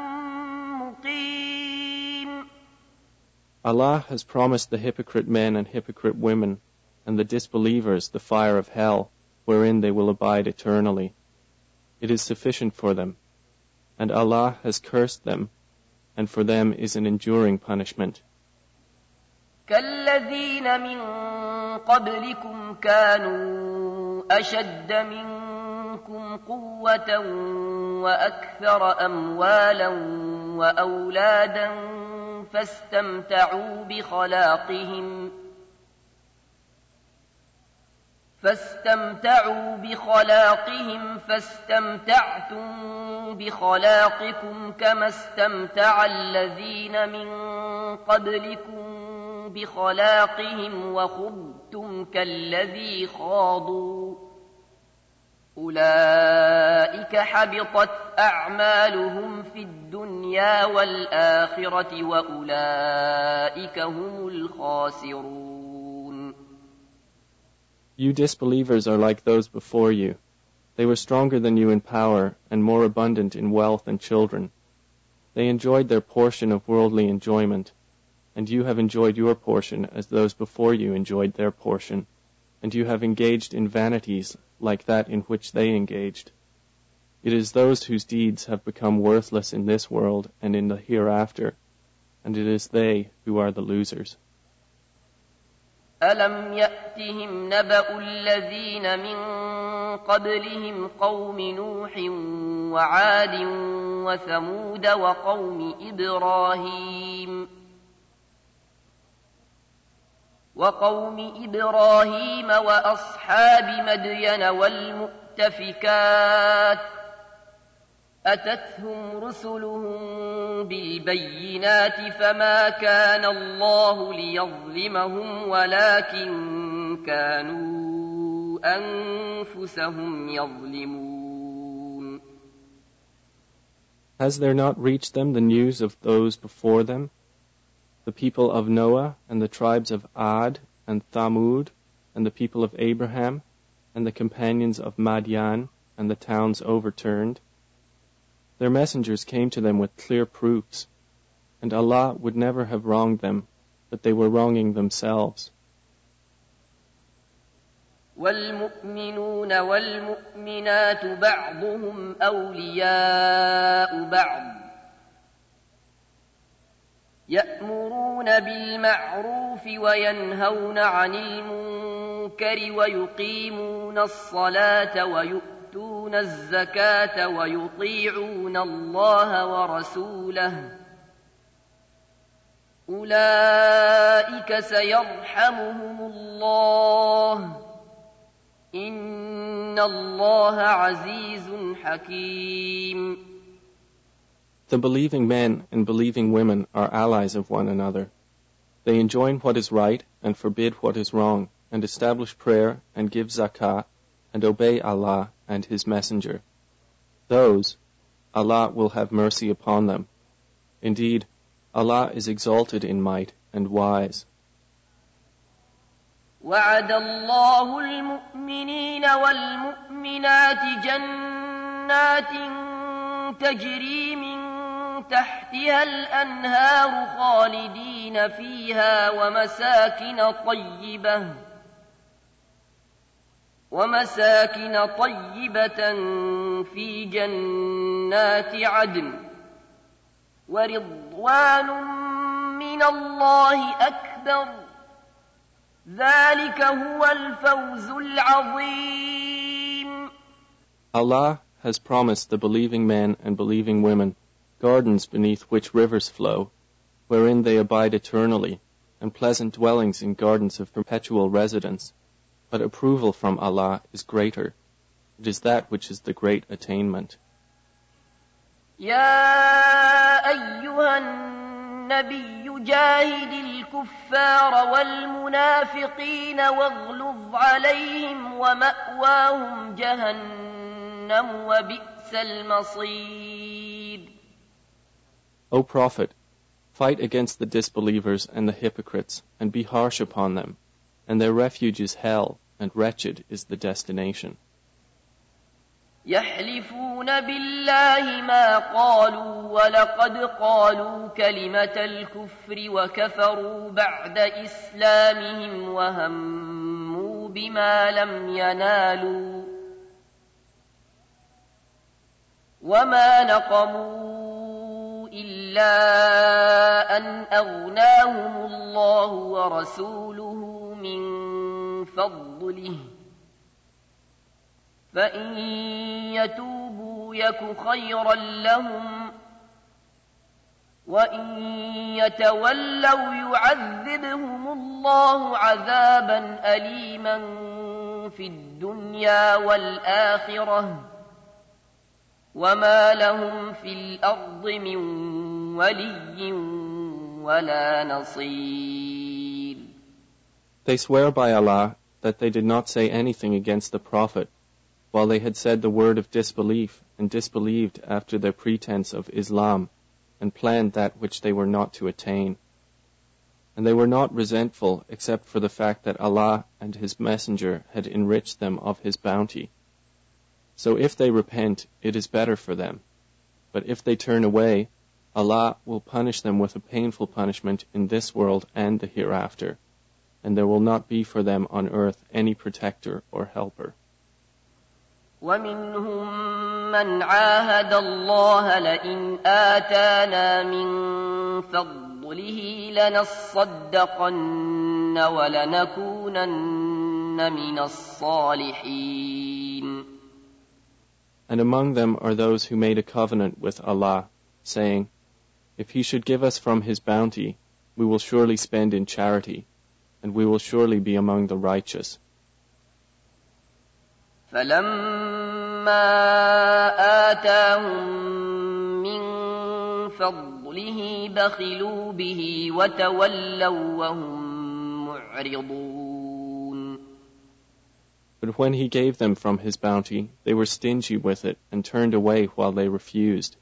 مقيم. Allah has promised the hypocrite men and hypocrite women and the disbelievers the fire of hell, wherein they will abide eternally. It is sufficient for them, and Allah has cursed them, and for them is an enduring punishment. كالذين من قبلكم كانوا أشد منكم قوة وأكثر أموالا وأولادا فاستمتعوا بخلاقهم فاستمتعوا بخلاقهم فاستمتعتم بخلاقكم كما استمتع الذين من قبلكم بخلاقهم وخضتم كالذي خاضوا أولئك حبطت أعمالهم في الدنيا والآخرة وأولئك هم الخاسرون. You disbelievers are like those before you. They were stronger than you in power and more abundant in wealth and children. They enjoyed their portion of worldly enjoyment, and you have enjoyed your portion as those before you enjoyed their portion, and you have engaged in vanities like that in which they engaged. It is those whose deeds have become worthless in this world and in the hereafter, and it is they who are the losers. ألم يأتهم نبأ الذين من قبلهم قوم نوح وعاد وثمود وقوم إبراهيم وقوم إبراهيم وأصحاب مدين والمؤتفكات أتتهم رسلهم بالبينات فما كان الله ليظلمهم ولكن كانوا أنفسهم يظلمون. Has there not reached them the news of those before them, the people of Noah and the tribes of Ad and Thamud and the people of Abraham and the companions of Madian and the towns overturned? Their messengers came to them with clear proofs, and Allah would never have wronged them, but they were wronging themselves. والمؤمنون والمؤمنات بعضهم أولياء بعض يأمرون بالمعروف وينهون عن المنكر ويقيمون الصلاة ويؤتون ويؤتون الزكاة ويطيعون الله ورسوله أولئك سيرحمهم الله إن الله عزيز حكيم. The believing men and believing women are allies of one another. They enjoin what is right and forbid what is wrong, and establish prayer and give zakah and obey Allah and His Messenger. Those, Allah will have mercy upon them. Indeed, Allah is exalted in might and wise. وعد الله المؤمنين والمؤمنات جنات تجري من تحتها الأنهار خالدين فيها ومساكن طيبة ومساكن طيبة في جنات عدن ورضوان من الله أكبر ذلك هو الفوز العظيم. Allah has promised the believing men and believing women gardens beneath which rivers flow, wherein they abide eternally, and pleasant dwellings in gardens of perpetual residence. But approval from Allah is greater. It is that which is the great attainment. يا أيها النبي جاهد الكفار والمنافقين واغلظ عليهم ومأواهم جهنم وبئس المصير. O Prophet, fight against the disbelievers and the hypocrites, and be harsh upon them, and their refuge is hell, and wretched is the destination. يحلفون بالله ما قالوا ولقد قالوا كلمة الكفر وكفروا بعد إسلامهم وهموا بما لم ينالوا وما نقموا إلا أن أغناهم الله ورسوله من فضله فإن يتوبوا يك خيرا لهم وإن يتولوا يعذبهم الله عذابا أليما في الدنيا والآخرة وما لهم في الأرض من ولي ولا نصير. They swear by Allah that they did not say anything against the Prophet, while they had said the word of disbelief and disbelieved after their pretense of Islam, and planned that which they were not to attain. And they were not resentful except for the fact that Allah and His Messenger had enriched them of His bounty. So if they repent, it is better for them. But if they turn away, Allah will punish them with a painful punishment in this world and the hereafter, and there will not be for them on earth any protector or helper. ومنهم من عاهد الله لئن آتانا من فضله لنصدقن ولنكونن من الصالحين. And among them are those who made a covenant with Allah, saying, if He should give us from His bounty, we will surely spend in charity, and we will surely be among the righteous. فَلَمَّا آتَاهُم مِّن فَضْلِهِ بَخِلُوا بِهِ وَتَوَلَّوْا وَهُم مُّعْرِضُونَ. But when He gave them from His bounty, they were stingy with it and turned away while they refused.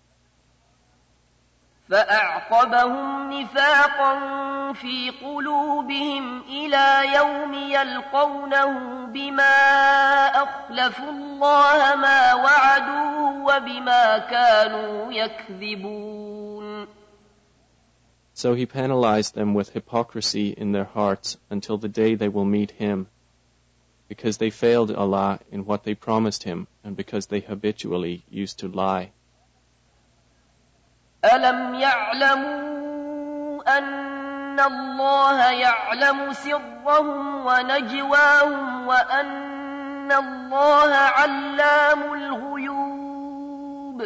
فأعقبهم نفاقا في قلوبهم إلى يوم يلقونه بما أخلفوا الله ما وعدوه وبما كانوا يكذبون. So He penalized them with hypocrisy in their hearts until the day they will meet Him, because they failed Allah in what they promised Him and because they habitually used to lie. أَلَمْ يَعْلَمُوا أَنَّ اللَّهَ يَعْلَمُ سِرَّهُمْ وَنَجْوَاهُمْ وَأَنَّ إن الله علام الغيوب.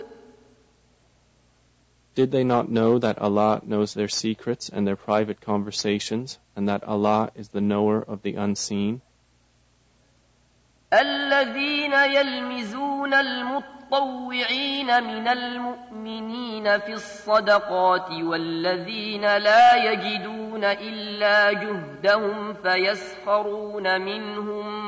Did they not know that Allah knows their secrets and their private conversations, and that Allah is the knower of the unseen? الذين يلمزون المطوعين من المؤمنين في الصدقات والذين لا يجدون إلا جهدهم فيسخرون منهم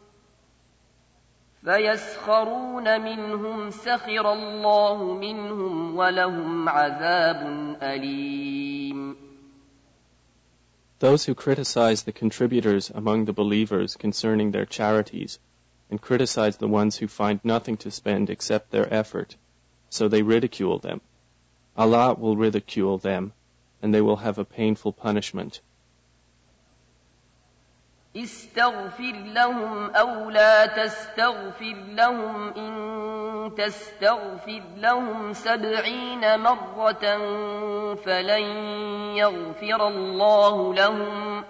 فيسخرون منهم سخر الله منهم ولهم عذاب أليم. Those who criticize the contributors among the believers concerning their charities, and criticize the ones who find nothing to spend except their effort, so they ridicule them. Allah will ridicule them, and they will have a painful punishment. استغفر لهم أو لا تستغفر لهم إن تستغفر لهم سبعين مرة فلن يغفر الله لهم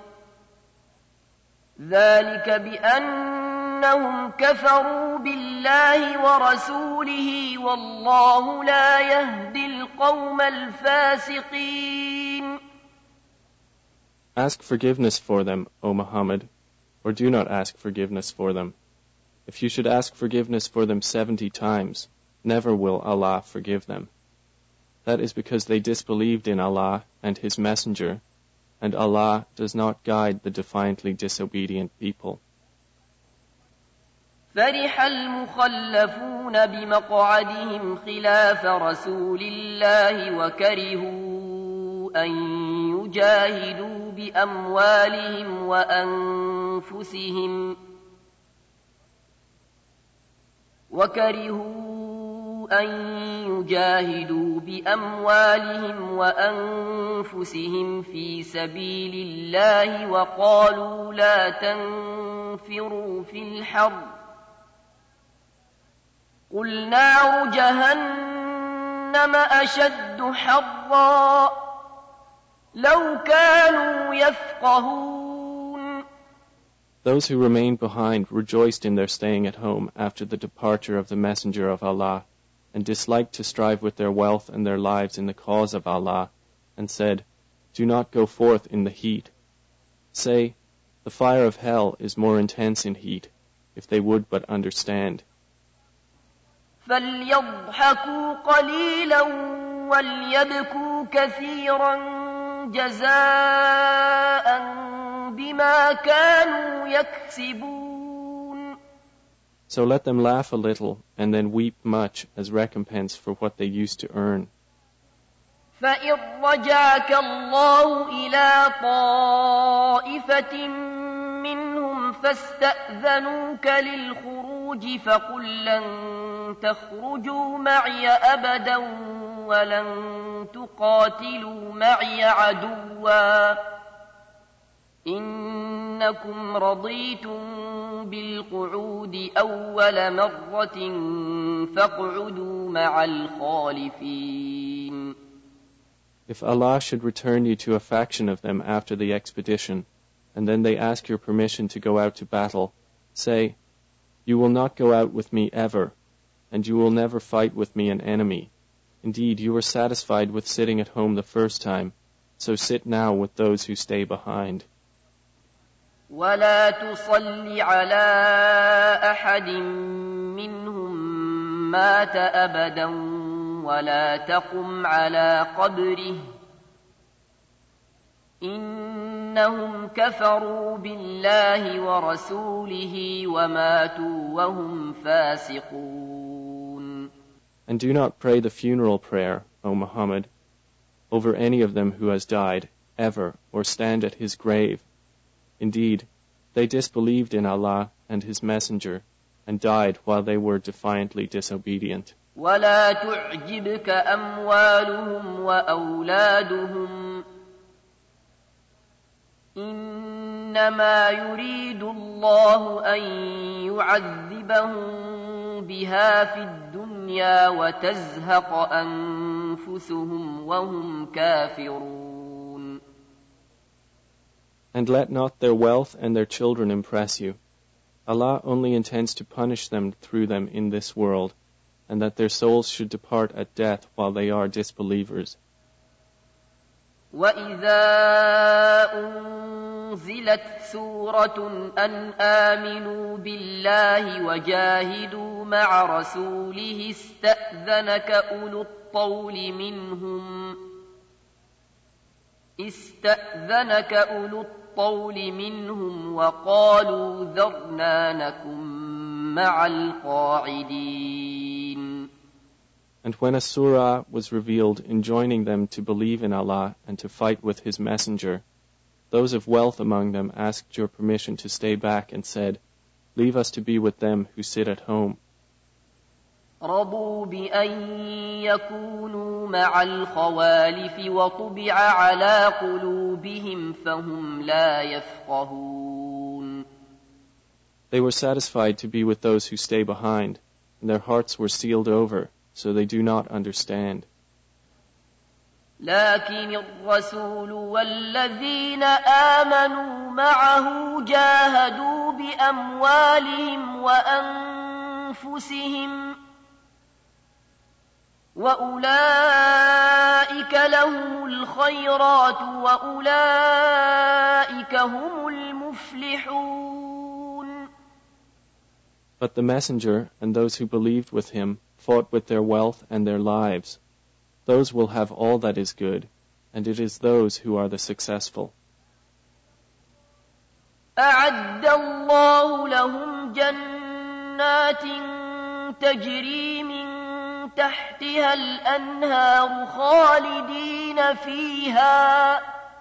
ذلك بأنهم كفروا بالله ورسوله والله لا يهدي القوم الفاسقين. Ask forgiveness for them, O Muhammad, or do not ask forgiveness for them. If you should ask forgiveness for them seventy times, never will Allah forgive them. That is because they disbelieved in Allah and His Messenger, and Allah does not guide the defiantly disobedient people. فرح المخلفون بمقعدهم خلاف رسول الله وكرهوا أن يجاهدوا بأموالهم وأنفسهم وكرهوا أن يجاهدوا بأموالهم وأنفسهم في سبيل الله وقالوا لا تنفروا في الحر قل نار جهنم أشد حرا لو كانوا يفقهون. Those who remained behind rejoiced in their staying at home after the departure of the Messenger of Allah, and disliked to strive with their wealth and their lives in the cause of Allah, and said, do not go forth in the heat. Say, the fire of hell is more intense in heat, if they would but understand. فليضحكوا قليلا وليبكوا كثيرا جزاء بما كانوا يكسبون. So let them laugh a little and then weep much as recompense for what they used to earn. فإن رجعك الله إلى طائفة منهم فاستأذنوك للخروج فقل لن تخرجوا معي أبدا ولن تقاتلوا معي عدوا إنكم رضيتم بالقعود أول مرة فاقعدوا مع الخالفين. If Allah should return you to a faction of them after the expedition, and then they ask your permission to go out to battle, say, you will not go out with me ever, and you will never fight with me an enemy. Indeed, you were satisfied with sitting at home the first time, so sit now with those who stay behind. ولا تصل على أحد منهم مات أبدا ولا تقم على قبره إنهم كفروا بالله ورسوله وماتوا وهم فاسقون. And do not pray the funeral prayer, O Muhammad, over any of them who has died, ever, or stand at his grave. Indeed, they disbelieved in Allah and His Messenger, and died while they were defiantly disobedient. ولا تعجبك أموالهم وأولادهم إنما يريد الله أن يعذبهم بها في الدنيا وتزهق أنفسهم وهم كافرون. And let not their wealth and their children impress you. Allah only intends to punish them through them in this world, and that their souls should depart at death while they are disbelievers. وَإِذَا أُنزِلَتْ سُورَةٌ أَنْ آمِنُوا بِاللَّهِ وَجَاهِدُوا مَعَ رَسُولِهِ اسْتَأْذَنَكَ أُولُو الطَّوْلِ مِنْهُمْ اسْتَأْذَنَكَ أُولُو الطَّوْلِ مِنْهُمْ وَقَالُوا ذَرْنَا نَكُن مَّعَ الْقَاعِدِينَ. And when a surah was revealed enjoining them to believe in Allah and to fight with His Messenger, those of wealth among them asked your permission to stay back and said, "Leave us to be with them who sit at home." رضوا بأن يكونوا مع الخوالف وطبع على قلوبهم فهم لا يفقهون. They were satisfied to be with those who stay behind, and their hearts were sealed over, so they do not understand. لكن الرسول والذين آمنوا معه جاهدوا بأموالهم وأنفسهم وأولئك لهم الخيرات وأولئك هم المفلحون. But the messenger and those who believed with him fought with their wealth and their lives. Those will have all that is good, and it is those who are the successful. أعد الله لهم جنات تجري من تحتها الأنهار خالدين فيها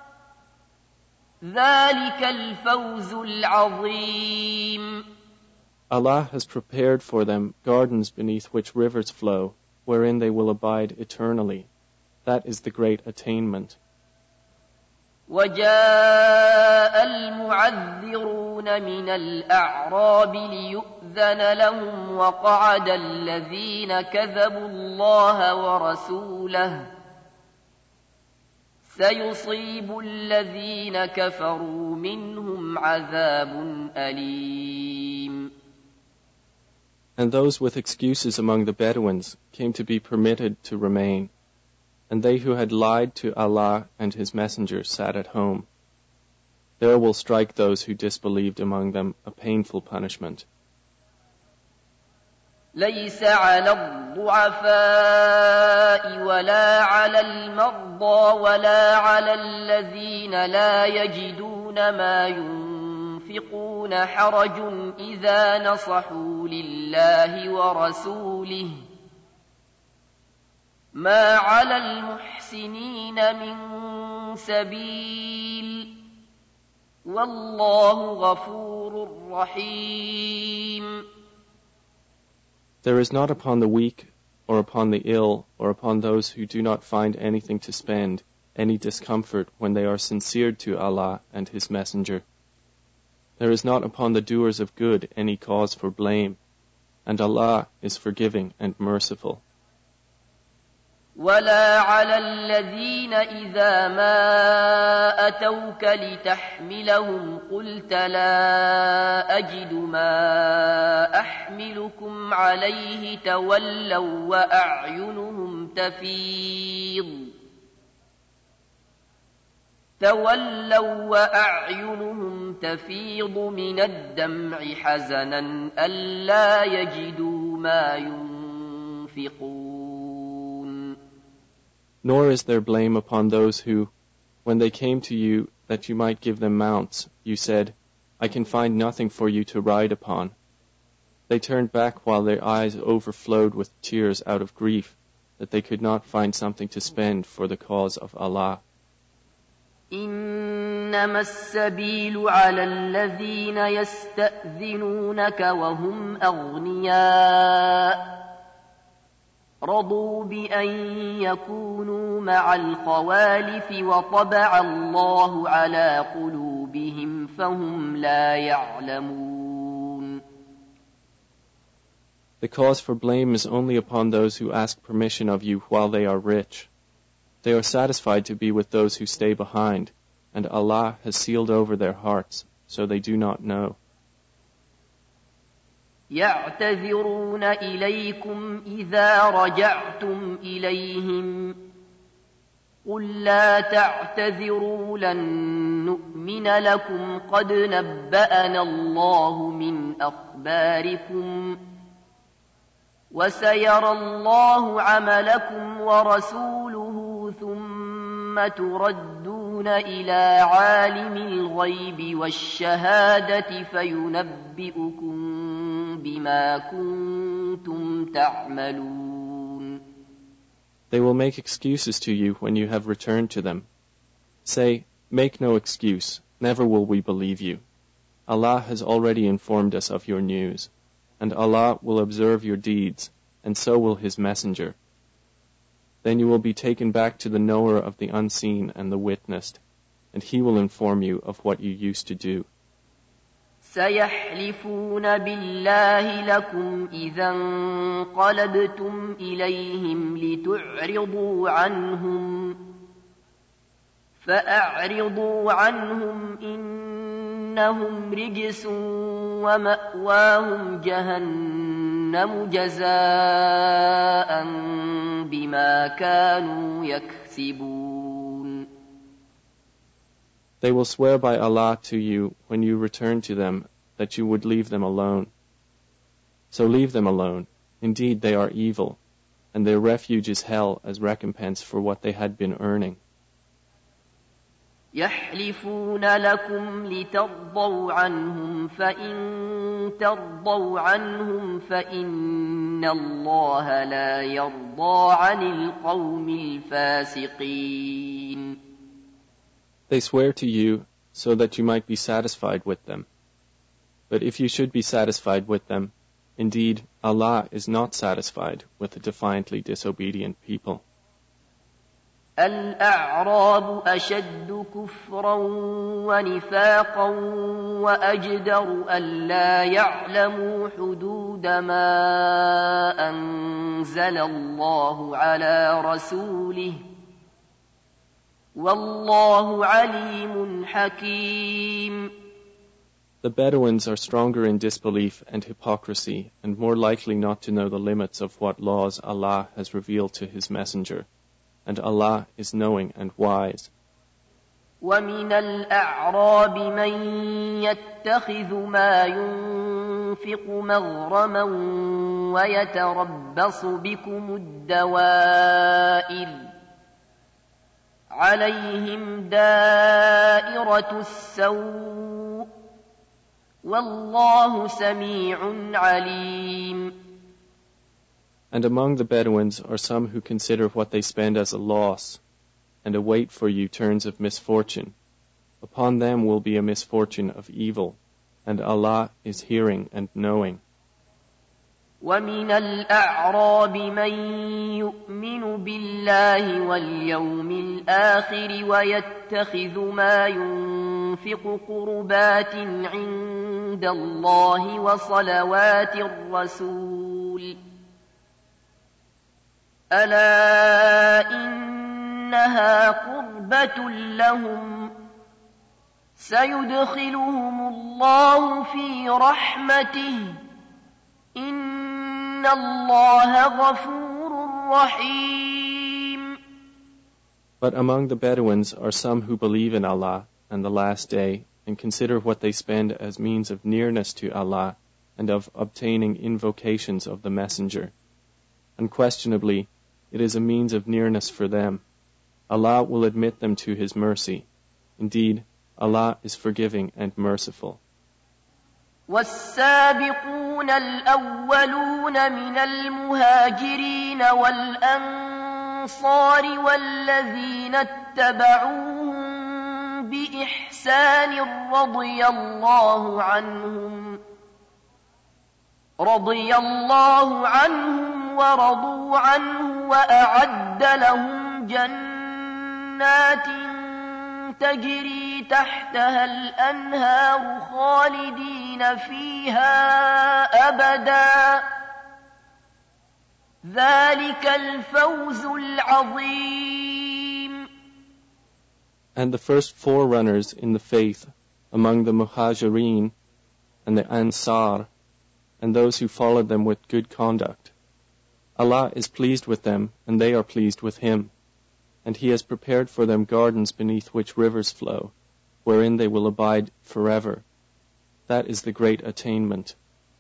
ذلك الفوز العظيم. Allah has prepared for them gardens beneath which rivers flow, wherein they will abide eternally. That is the great attainment. وَجَاءَ الْمُعَذِّرُونَ مِنَ الْأَعْرَابِ لِيُؤْذَنَ لَهُمْ وَقَعَدَ الَّذِينَ كَذَبُوا اللَّهَ وَرَسُولَهُ سَيُصِيبُ الَّذِينَ كَفَرُوا مِنْهُمْ عَذَابٌ أَلِيمٌ. And those with excuses among the Bedouins came to be permitted to remain, and they who had lied to Allah and His Messenger sat at home. There will strike those who disbelieved among them a painful punishment. ليس على الضعفاء ولا على المرضى ولا على الذين لا يجدون ما ينفقون حرج إذا نصحوا لله ورسوله ما على المحسنين من سبيل والله غفور رحيم. There is not upon the weak, or upon the ill, or upon those who do not find anything to spend, any discomfort when they are sincere to Allah and His Messenger. There is not upon the doers of good any cause for blame, and Allah is forgiving and merciful. ولا على الذين إذا ما أتوك لتحملهم قلت لا أجد ما أحملكم عليه تولوا وأعينهم تفيض تولوا وأعينهم تفيض من الدمع حزنا ألا يجدوا ما ينفقون. Nor is there blame upon those who, when they came to you that you might give them mounts, you said, "I can find nothing for you to ride upon." They turned back while their eyes overflowed with tears out of grief that they could not find something to spend for the cause of Allah. إنما السبيل على الذين يستأذنونك وهم أغنياء رضوا بأن يكونوا مع الخوالف وطبع الله على قلوبهم فهم لا يعلمون. The cause for blame is only upon those who ask permission of you while they are rich. They are satisfied to be with those who stay behind, and Allah has sealed over their hearts, so they do not know. يعتذرون إليكم إذا رجعتم إليهم قل لا تعتذروا لن نؤمن لكم قد نبأنا الله من أخباركم وسيرى الله عملكم ورسوله ثم تردون إلى عالم الغيب والشهادة فينبئكم بما كنتم تعملون. They will make excuses to you when you have returned to them. Say, make no excuse, never will we believe you. Allah has already informed us of your news, and Allah will observe your deeds, and so will His Messenger. Then you will be taken back to the knower of the unseen and the witnessed, and He will inform you of what you used to do. سيحلفون بالله لكم إذا انقلبتم إليهم لتعرضوا عنهم فأعرضوا عنهم إنهم رجس ومأواهم جهنم جزاء بما كانوا يكسبون. They will swear by Allah to you when you return to them that you would leave them alone. So leave them alone. Indeed, they are evil, and their refuge is hell as recompense for what they had been earning. يحلفون لكم لترضوا عنهم فإن ترضوا عنهم فإن الله لا يرضى عن القوم الفاسقين. They swear to you so that you might be satisfied with them. But if you should be satisfied with them, indeed, Allah is not satisfied with the defiantly disobedient people. الأعراب أشد كفرا ونفاقا وأجدر ألا يعلموا حدود ما أنزل الله على رسوله والله عليم حكيم. The Bedouins are stronger in disbelief and hypocrisy and more likely not to know the limits of what laws Allah has revealed to His Messenger. And Allah is knowing and wise. وَمِنَ الْأَعْرَابِ مَنْ يَتَّخِذُ مَا يُنْفِقُ مَغْرَمًا وَيَتَرَبَّصُ بِكُمُ الدَّوَائِرَ عَلَيْهِمْ دَائِرَةُ السَّوْءِ وَاللَّهُ سَمِيعٌ عَلِيمٌ. And among the Bedouins are some who consider what they spend as a loss, and await for you turns of misfortune. Upon them will be a misfortune of evil, and Allah is hearing and knowing. وَمِنَ الْأَعْرَابِ مَنْ يُؤْمِنُ بِاللَّهِ وَالْيَوْمِ الْآخِرِ وَيَتَّخِذُ مَا يُنْفِقُ قُرُبَاتٍ عِنْدَ اللَّهِ وَصَلَوَاتِ الرَّسُولِ ألا إنها قربة لهم سيدخلهم الله في رحمته إن الله غفور رحيم. But among the Bedouins are some who believe in Allah and the Last Day and consider what they spend as means of nearness to Allah and of obtaining invocations of the Messenger. Unquestionably, it is a means of nearness for them. Allah will admit them to His mercy. Indeed, Allah is forgiving and merciful. والسابقون الأولون من المهاجرين والأنصار والذين اتبعوهم بإحسان رضي الله عنهم رضي الله عنهم ورضوا عنه وأعد لهم جنات تجري تحتها الأنهار خالدين فيها أبدا ذلك الفوز العظيم. And the first forerunners in the faith among the Muhajirin and the Ansar and those who followed them with good conduct. Allah is pleased with them, and they are pleased with Him, and He has prepared for them gardens beneath which rivers flow, wherein they will abide forever. That is the great attainment.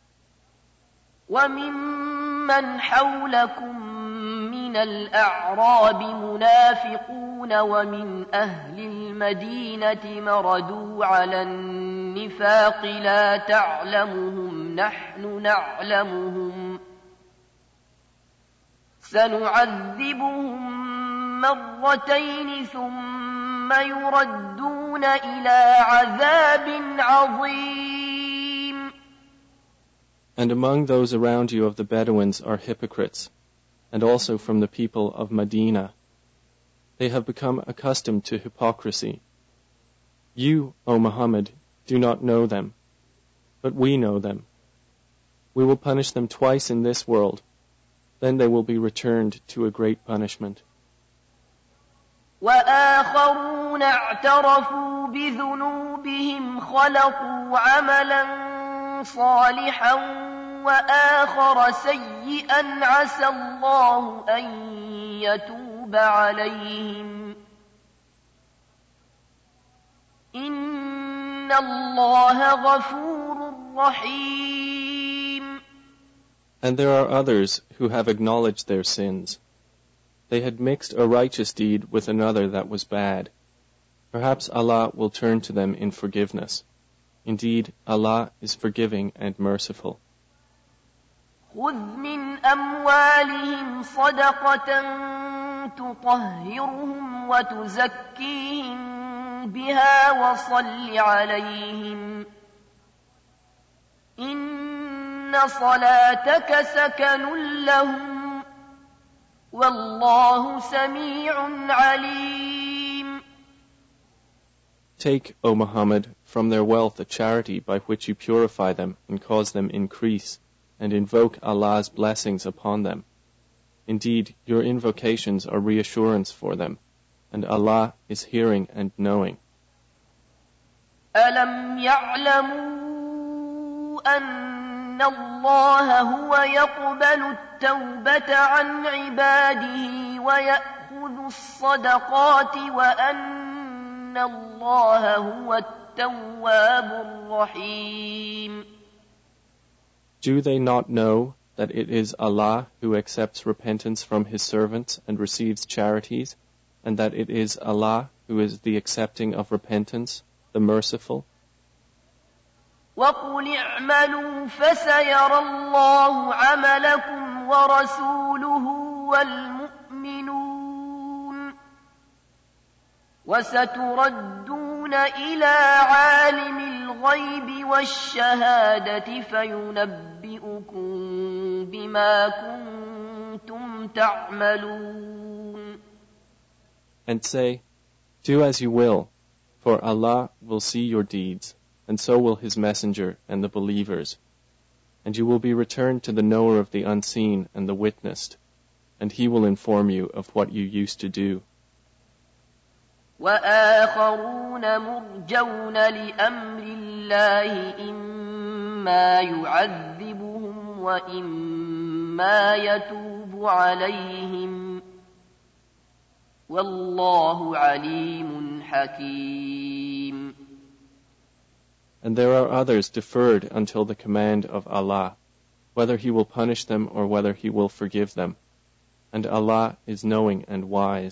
وَمِمَّنْ حَوْلَكُمْ مِنَ الْأَعْرَابِ مُنَافِقُونَ وَمِنْ أَهْلِ الْمَدِينَةِ مَرَدُوا عَلَى النِّفَاقِ لَا تَعْلَمُهُمْ نَحْنُ نَعْلَمُهُمْ سَنُعَذِّبُهُمْ مرتين ثم يردون إلى عذاب عظيم. And among those around you of the Bedouins are hypocrites, and also from the people of Medina. They have become accustomed to hypocrisy. You, O Muhammad, do not know them, but we know them. We will punish them twice in this world, then they will be returned to a great punishment. وآخرون اعترفوا بذنوبهم خلقوا عملا صالحا وآخر سيئا عسى الله أن يتوب عليهم إن الله غفور رحيم. And there are others who have acknowledged their sins. They had mixed a righteous deed with another that was bad. Perhaps Allah will turn to them in forgiveness. Indeed, Allah is forgiving and merciful. خذ من أموالهم صدقة تطهرهم وتزكيهم بها وصل عليهم إن صلاتك سكن لهم والله سميع عليم. Take, O Muhammad, from their wealth a charity by which you purify them and cause them increase, and invoke Allah's blessings upon them. Indeed, your invocations are reassurance for them, and Allah is hearing and knowing. أَلَمْ يَعْلَمُوا أَنَّ اللَّهَ هُوَ يَقْبَلُ التَّوْبَةَ عَنْ عِبَادِهِ وَيَأْخُذُ الصَّدَقَاتِ وَأَنَّ اللَّهَ هُوَ التَّوَّابُ الرَّحِيمُ. Do they not know that it is Allah who accepts repentance from His servants and receives charities, and that it is Allah who is the accepting of repentance, the merciful? وَقُلِ اعْمَلُوا فَسَيَرَى اللَّهُ عَمَلَكُمْ وَرَسُولُهُ وَالْمُؤْمِنُونَ وَسَتُرَدُّونَ إِلَى عَالِمِ الْغَيْبِ وَالشَّهَادَةِ فَيُنَبِّئُكُم بِمَا كُنتُمْ تَعْمَلُونَ. And say, do as you will, for Allah will see your deeds, and so will His Messenger and the believers. And you will be returned to the knower of the unseen and the witnessed, and He will inform you of what you used to do. وآخرون مرجون لأمر الله إما يعذبهم وإما يتوب عليهم والله عليم حكيم. And there are others deferred until the command of Allah, whether He will punish them or whether He will forgive them. And Allah is knowing and wise.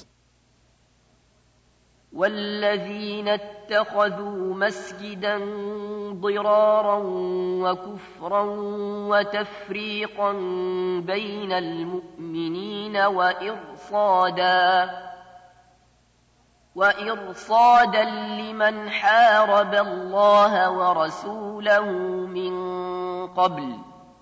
والذين اتخذوا مسجدا ضرارا وكفرا وتفريقا بين المؤمنين وإرصادا وإرصادا لمن حارب الله ورسوله من قبل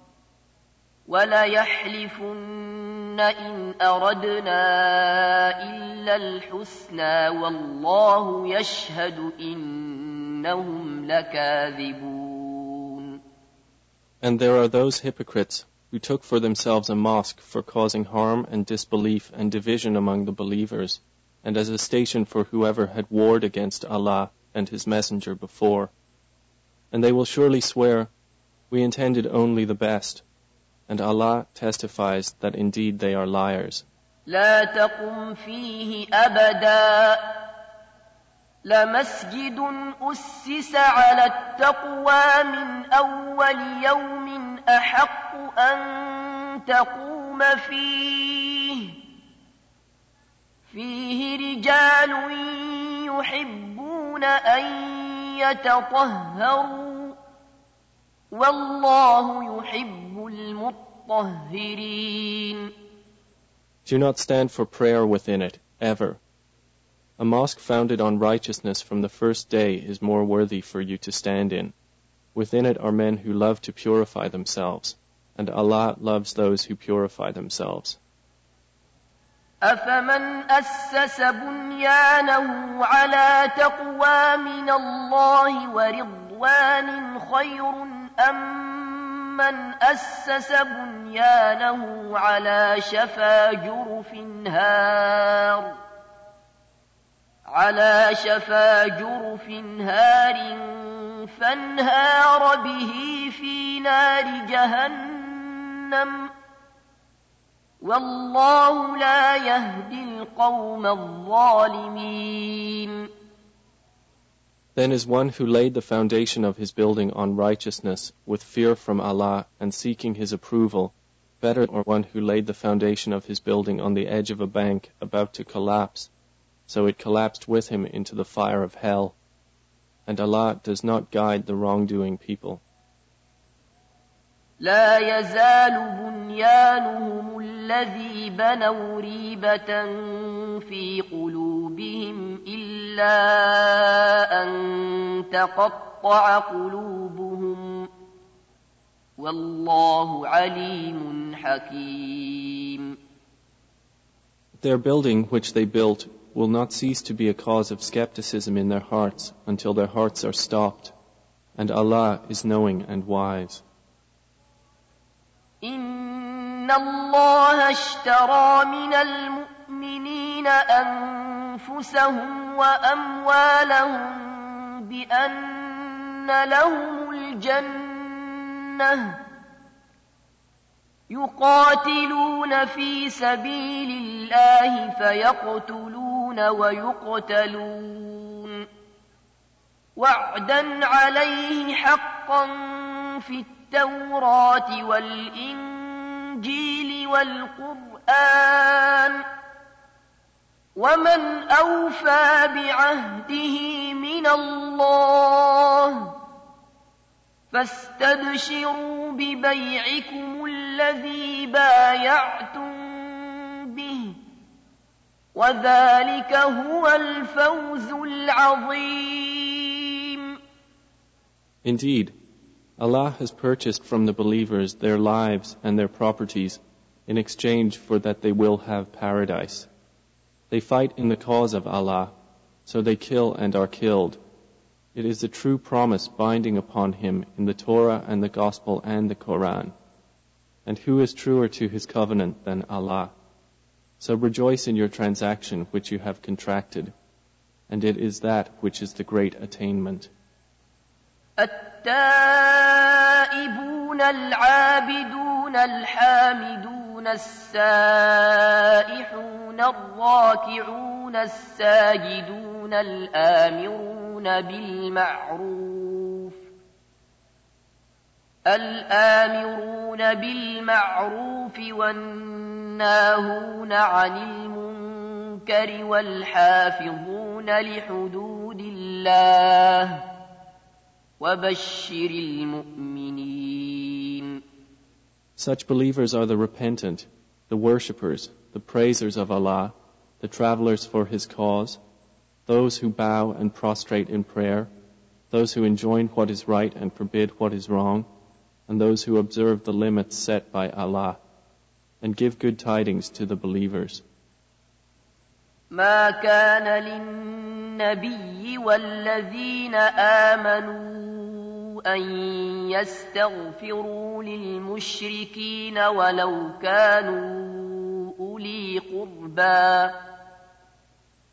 وَلَيَحْلِفُنَّ إِنْ أَرَدْنَا إِلَّا الْحُسْنَى وَاللَّهُ يَشْهَدُ إِنَّهُمْ لَكَاذِبُونَ. And there are those hypocrites who took for themselves a mosque for causing harm and disbelief and division among the believers, and as a station for whoever had warred against Allah and His Messenger before. And they will surely swear, We intended only the best, and Allah testifies that indeed they are liars. لا تقم فيه أبدا لمسجد أسس على التقوى من أول يوم أحق أن تقوم فيه فيه رجال يحبون أن يتطهروا والله يحب المطهرين. Do not stand for prayer within it, ever. A mosque founded on righteousness from the first day is more worthy for you to stand in. Within it are men who love to purify themselves, and Allah loves those who purify themselves. أفمن أسس بنيانه على تقوى من الله ورضوان خير أم من أسس بنيانه على شفا جرف هار على شفا جرف هار فانهار به في نار جهنم والله لا يهدي القوم الظالمين. Then is one who laid the foundation of his building on righteousness with fear from Allah and seeking his approval better than one who laid the foundation of his building on the edge of a bank about to collapse, so it collapsed with him into the fire of hell. And Allah does not guide the wrongdoing people. لا يزال بنيانهم الذي بنوا ريبة في قلوبهم إلا أن تقطع قلوبهم والله عليم حكيم. Their building which they built will not cease to be a cause of skepticism in their hearts until their hearts are stopped, and Allah is knowing and wise. إن الله اشترى من المؤمنين أنفسهم وأموالهم بأن لهم الجنة يقاتلون في سبيل الله فيقتلون ويقتلون وعدا عليه حقا في التوراة والإنجيل والقرآن ومن أوفى بعهده من الله فاستبشروا ببيعكم الذي بايعتم به وذلك هو الفوز العظيم. Indeed, Allah has purchased from the believers their lives and their properties in exchange for that they will have paradise. They fight in the cause of Allah, so they kill and are killed. It is a true promise binding upon him in the Torah and the Gospel and the Quran. And who is truer to his covenant than Allah? So rejoice in your transaction which you have contracted, and it is that which is the great attainment. التائبون العابدون الحامدون السائحون الراكعون الساجدون الآمرون بالمعروف الآمرون بالمعروف والناهون عن المنكر والحافظون لحدود الله وبشر المؤمنين. Such believers are the repentant, the worshippers, the praisers of Allah, the travelers for His cause, those who bow and prostrate in prayer, those who enjoin what is right and forbid what is wrong, and those who observe the limits set by Allah, and give good tidings to the believers. ما كان للنبي والذين آمنوا أن يستغفروا للمشركين ولو كانوا أولي قربى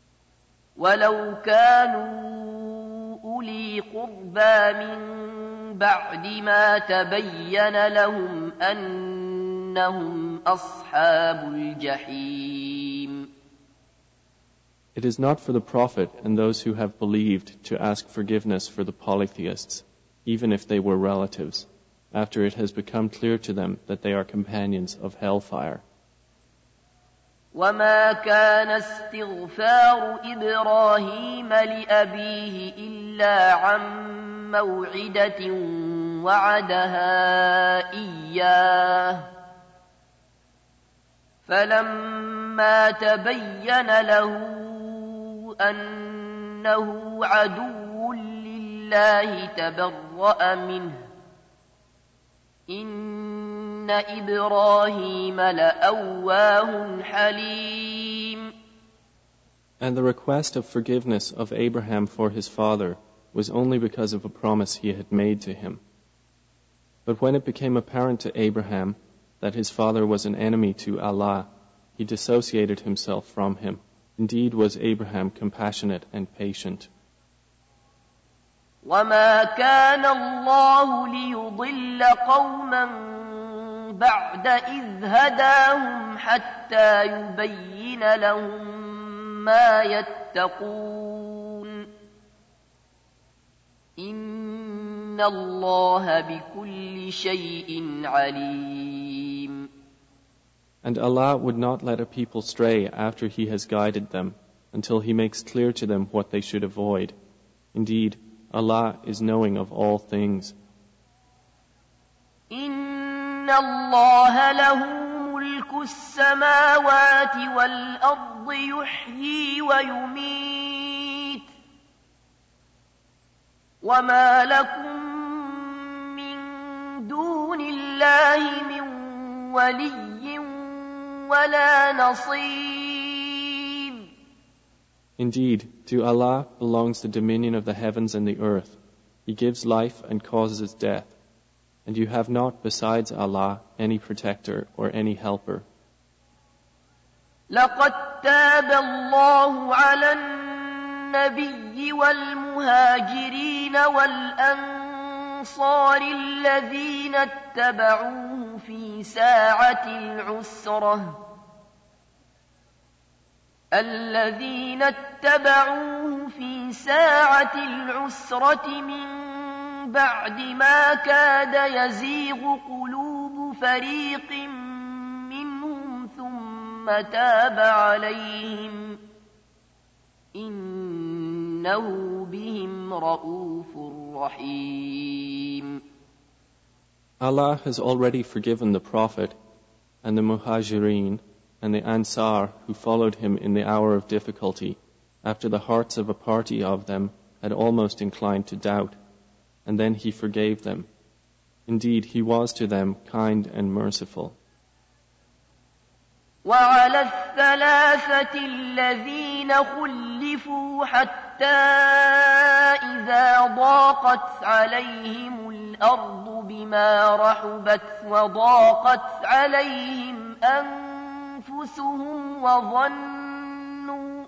ولو كانوا أولي قربى من بعد ما تبين لهم أنهم أصحاب الجحيم. It is not for the Prophet and those who have believed to ask forgiveness for the polytheists, even if they were relatives, after it has become clear to them that they are companions of hellfire. وما كان استغفار إبراهيم لأبيه إلا عن موعدة وعدها إياه فلما تبين له أنه عدو لله تبرأ منه إن إبراهيم لأواه حليم. And the request of forgiveness of Abraham for his father was only because of a promise he had made to him. But when it became apparent to Abraham that his father was an enemy to Allah, he dissociated himself from him. Indeed was Abraham compassionate and patient. وما كان الله ليضل قوما بعد إذ هداهم حتى يبين لهم ما يتقون إن الله بكل شيء عليم. And Allah would not let a people stray after He has guided them until He makes clear to them what they should avoid. Indeed, Allah is knowing of all things. إن الله له ملك السماوات والأرض يحيي ويميت وما لكم من دون الله من ولي ولا نصير. Indeed, to Allah belongs the dominion of the heavens and the earth. He gives life and causes death. And you have not besides Allah any protector or any helper. لقد تاب الله على النبي والمهاجرين والأنصار الذين اتبعوه في ساعة العسرة الذين اتبعوه في ساعة العسرة من بعد ما كاد يزيغ قلوب فريق منهم ثم تاب عليهم إنه بهم رؤوف رحيم. Allah has already forgiven the Prophet and the Muhajirin and the Ansar who followed him in the hour of difficulty, after the hearts of a party of them had almost inclined to doubt, and then He forgave them. Indeed, He was to them kind and merciful. وعلى الثلاثة الذين خلفوا حتى إذا ضاقت عليهم الأرض بما رحبت وضاقت عليهم أنفسهم وظنوا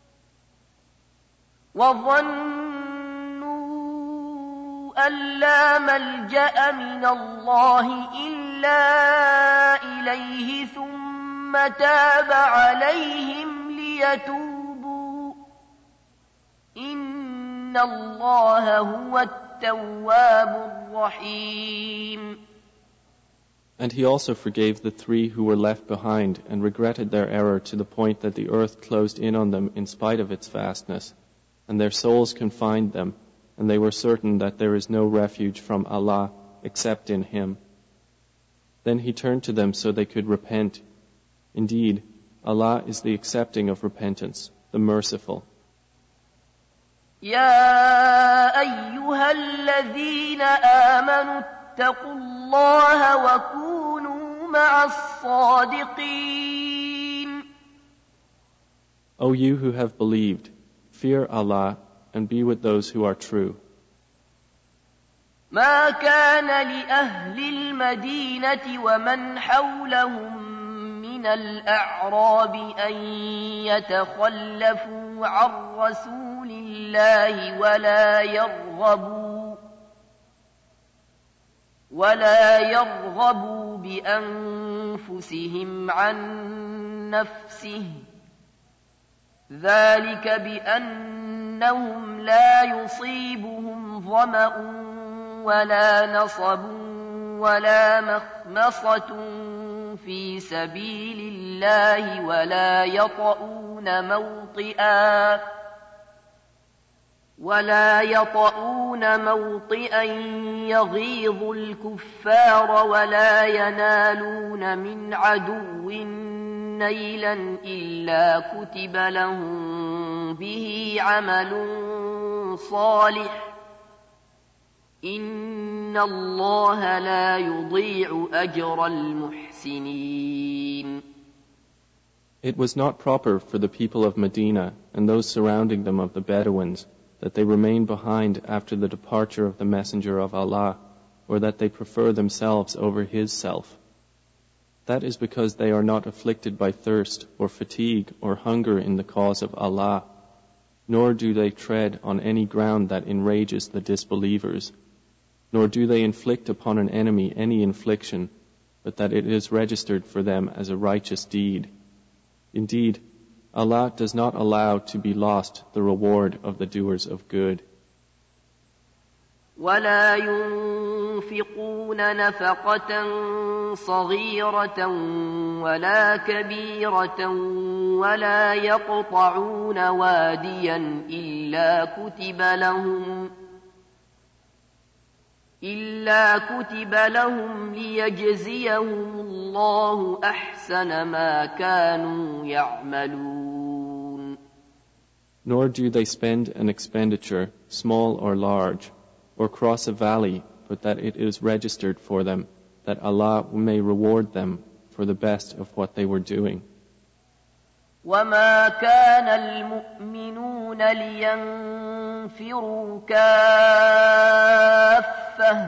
وظنوا أن لا ملجأ من الله إلا إليه ثم تاب عليهم ليتوبوا إن الله هو التواب الرحيم. And He also forgave the three who were left behind and regretted their error to the point that the earth closed in on them in spite of its vastness, and their souls confined them, and they were certain that there is no refuge from Allah except in Him. Then He turned to them so they could repent. Indeed, Allah is the accepting of repentance, the merciful. يا أيها الذين آمنوا اتقوا الله وكونوا مع الصادقين. O you who have believed, fear Allah and be with those who are true. ما كان لأهل المدينة ومن حولهم من الأعراب أن يتخلفوا عن رسول الله ولا يرغبوا ولا يرغبوا بأنفسهم عن نفسه ذلك بأنهم لا يصيبهم ظمأ ولا نصب ولا مخمصة في سبيل الله ولا يطؤون موطئا ولا يطؤون موطئا يغيظ الكفار ولا ينالون من عدو نيلا إلا كتب لهم به عمل صالح إن الله لا يضيع أجر المحسنين. It was not proper for the people of Medina and those surrounding them of the Bedouins that they remain behind after the departure of the Messenger of Allah, or that they prefer themselves over his self. That is because they are not afflicted by thirst or fatigue or hunger in the cause of Allah, nor do they tread on any ground that enrages the disbelievers, nor do they inflict upon an enemy any infliction, but that it is registered for them as a righteous deed. Indeed, Allah does not allow to be lost the reward of the doers of good. ولا ينفقون نفقة صغيرة ولا كبيرة ولا يقطعون واديا إلا كتب لهم إلا كتب لهم ليجزيهم الله أحسن ما كانوا يعملون. Nor do they spend an expenditure, small or large, or cross a valley, but that it is registered for them, that Allah may reward them for the best of what they were doing. وما كان المؤمنون لينفروا كافة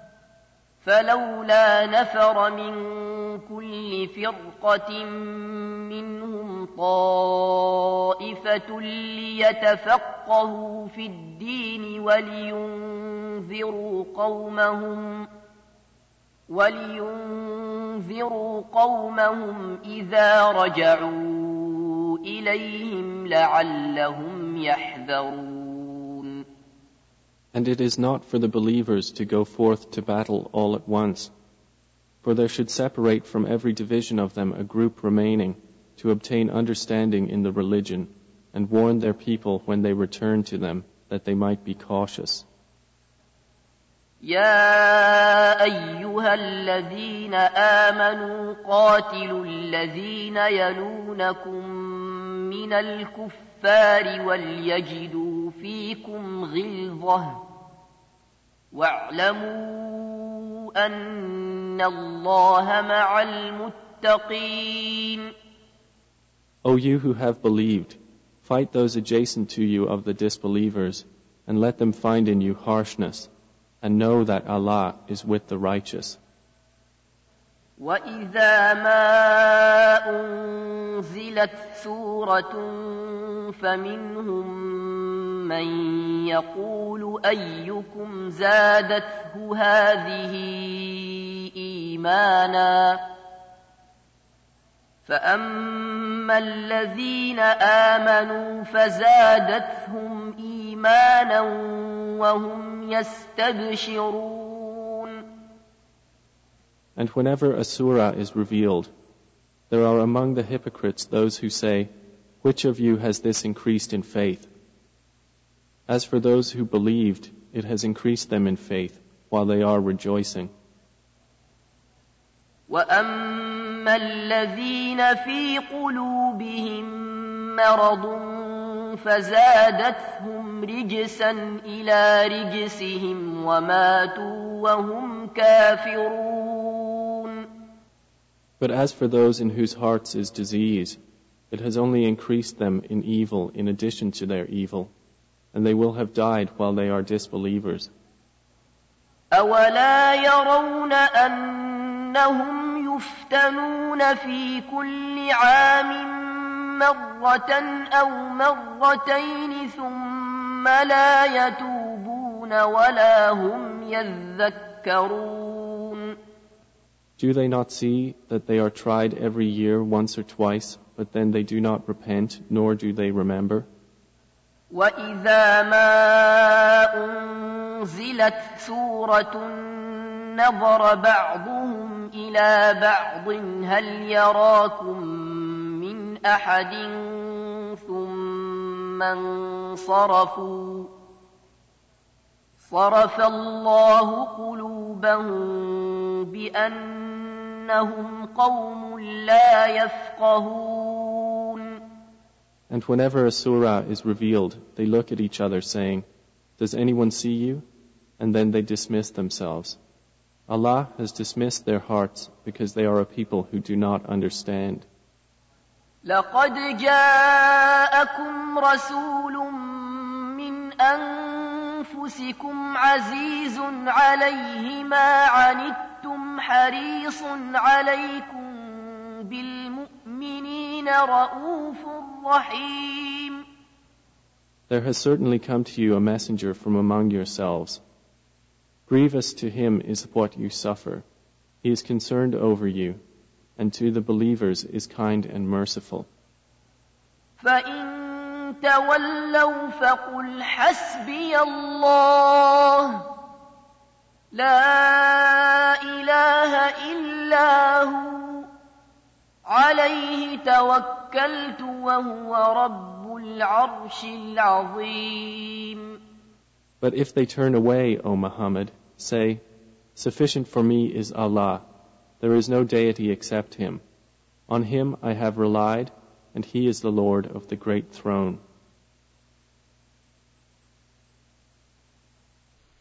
فلولا نفر من كل فرقة منهم طائفة ليتفقهوا في الدين ولينذروا قومهم ولينذروا قومهم إذا رجعوا إليهم لعلهم يحذرون. And it is not for the believers to go forth to battle all at once, for there should separate from every division of them a group remaining to obtain understanding in the religion and warn their people when they return to them that they might be cautious. يا أيها الذين آمنوا قاتلوا الذين يلونكم من الكفار وليجدوا فيكم غلظة واعلموا أن الله مع المتقين. O you who have believed, fight those adjacent to you of the disbelievers and let them find in you harshness, and know that Allah is with the righteous. وَإِذَا مَا أُنزِلَتْ سُورَةٌ فَمِنْهُمْ مَنْ يَقُولُ أَيُّكُمْ زَادَتْهُ هَذِهِ إِيمَانًا فَأَمَّا الَّذِينَ آمَنُوا فَزَادَتْهُمْ إِيمَانًا وَهُمْ يَسْتَبْشِرُونَ. And whenever a surah is revealed, there are among the hypocrites those who say, "Which of you has this increased in faith?" As for those who believed, it has increased them in faith, while they are rejoicing. وَأَمَّا الَّذِينَ فِي قُلُوبِهِم مَّرَضٌ فَزَادَتْهُمْ رِجْسًا إِلَى رِجْسِهِمْ وَمَاتُوا وَهُمْ كَافِرُونَ. But as for those in whose hearts is disease, it has only increased them in evil in addition to their evil, and they will have died while they are disbelievers. أَوَلَا يَرَوْنَ أَنَّهُمْ يُفْتَنُونَ فِي كُلِّ عَامٍ مرة أو مرتين ثم لا يتوبون ولا هم يذكرون. Do they not see that they are tried every year once or twice, but then they do not repent, nor do they remember? وَإِذَا مَا أُنزِلَتْ سُورَةٌ نَظَرَ بَعْضُهُمْ إِلَى بَعْضٍ هَلْ يَرَاكُمْ مِنْ أَحَدٍ ثُمَّ انصَرَفُوا صَرَفَ اللَّهُ قُلُوبَهُم بِأَنَّهُمْ قَوْمٌ لَا يَفْقَهُونَ. And whenever a surah is revealed, they look at each other saying, "Does anyone see you?" And then they dismiss themselves. Allah has dismissed their hearts because they are a people who do not understand. لَقَدْ جَاءَكُمْ رَسُولٌ مِّنْ أَنفُسِكُمْ عَزِيزٌ عَلَيْهِ مَا عَنِتُّمْ حَرِيصٌ عَلَيْكُمْ بِالْمُؤْمِنِينَ رَءُوفٌ رَحِيمٌ. There has certainly come to you a messenger from among yourselves. Grievous to him is what you suffer. He is concerned over you, and to the believers is kind and merciful. فَإِن تَوَلَّوْا فَقُلْ حَسْبِيَ اللَّهُ لَا إِلَٰهَ إِلَّا هُوَ عَلَيْهِ تَوَكَّلْتُ وَهُوَ رَبُّ الْعَرْشِ الْعَظِيمِ. But if they turn away, O Muhammad, say, "Sufficient for me is Allah. There is no deity except Him. On Him I have relied, and He is the Lord of the great throne."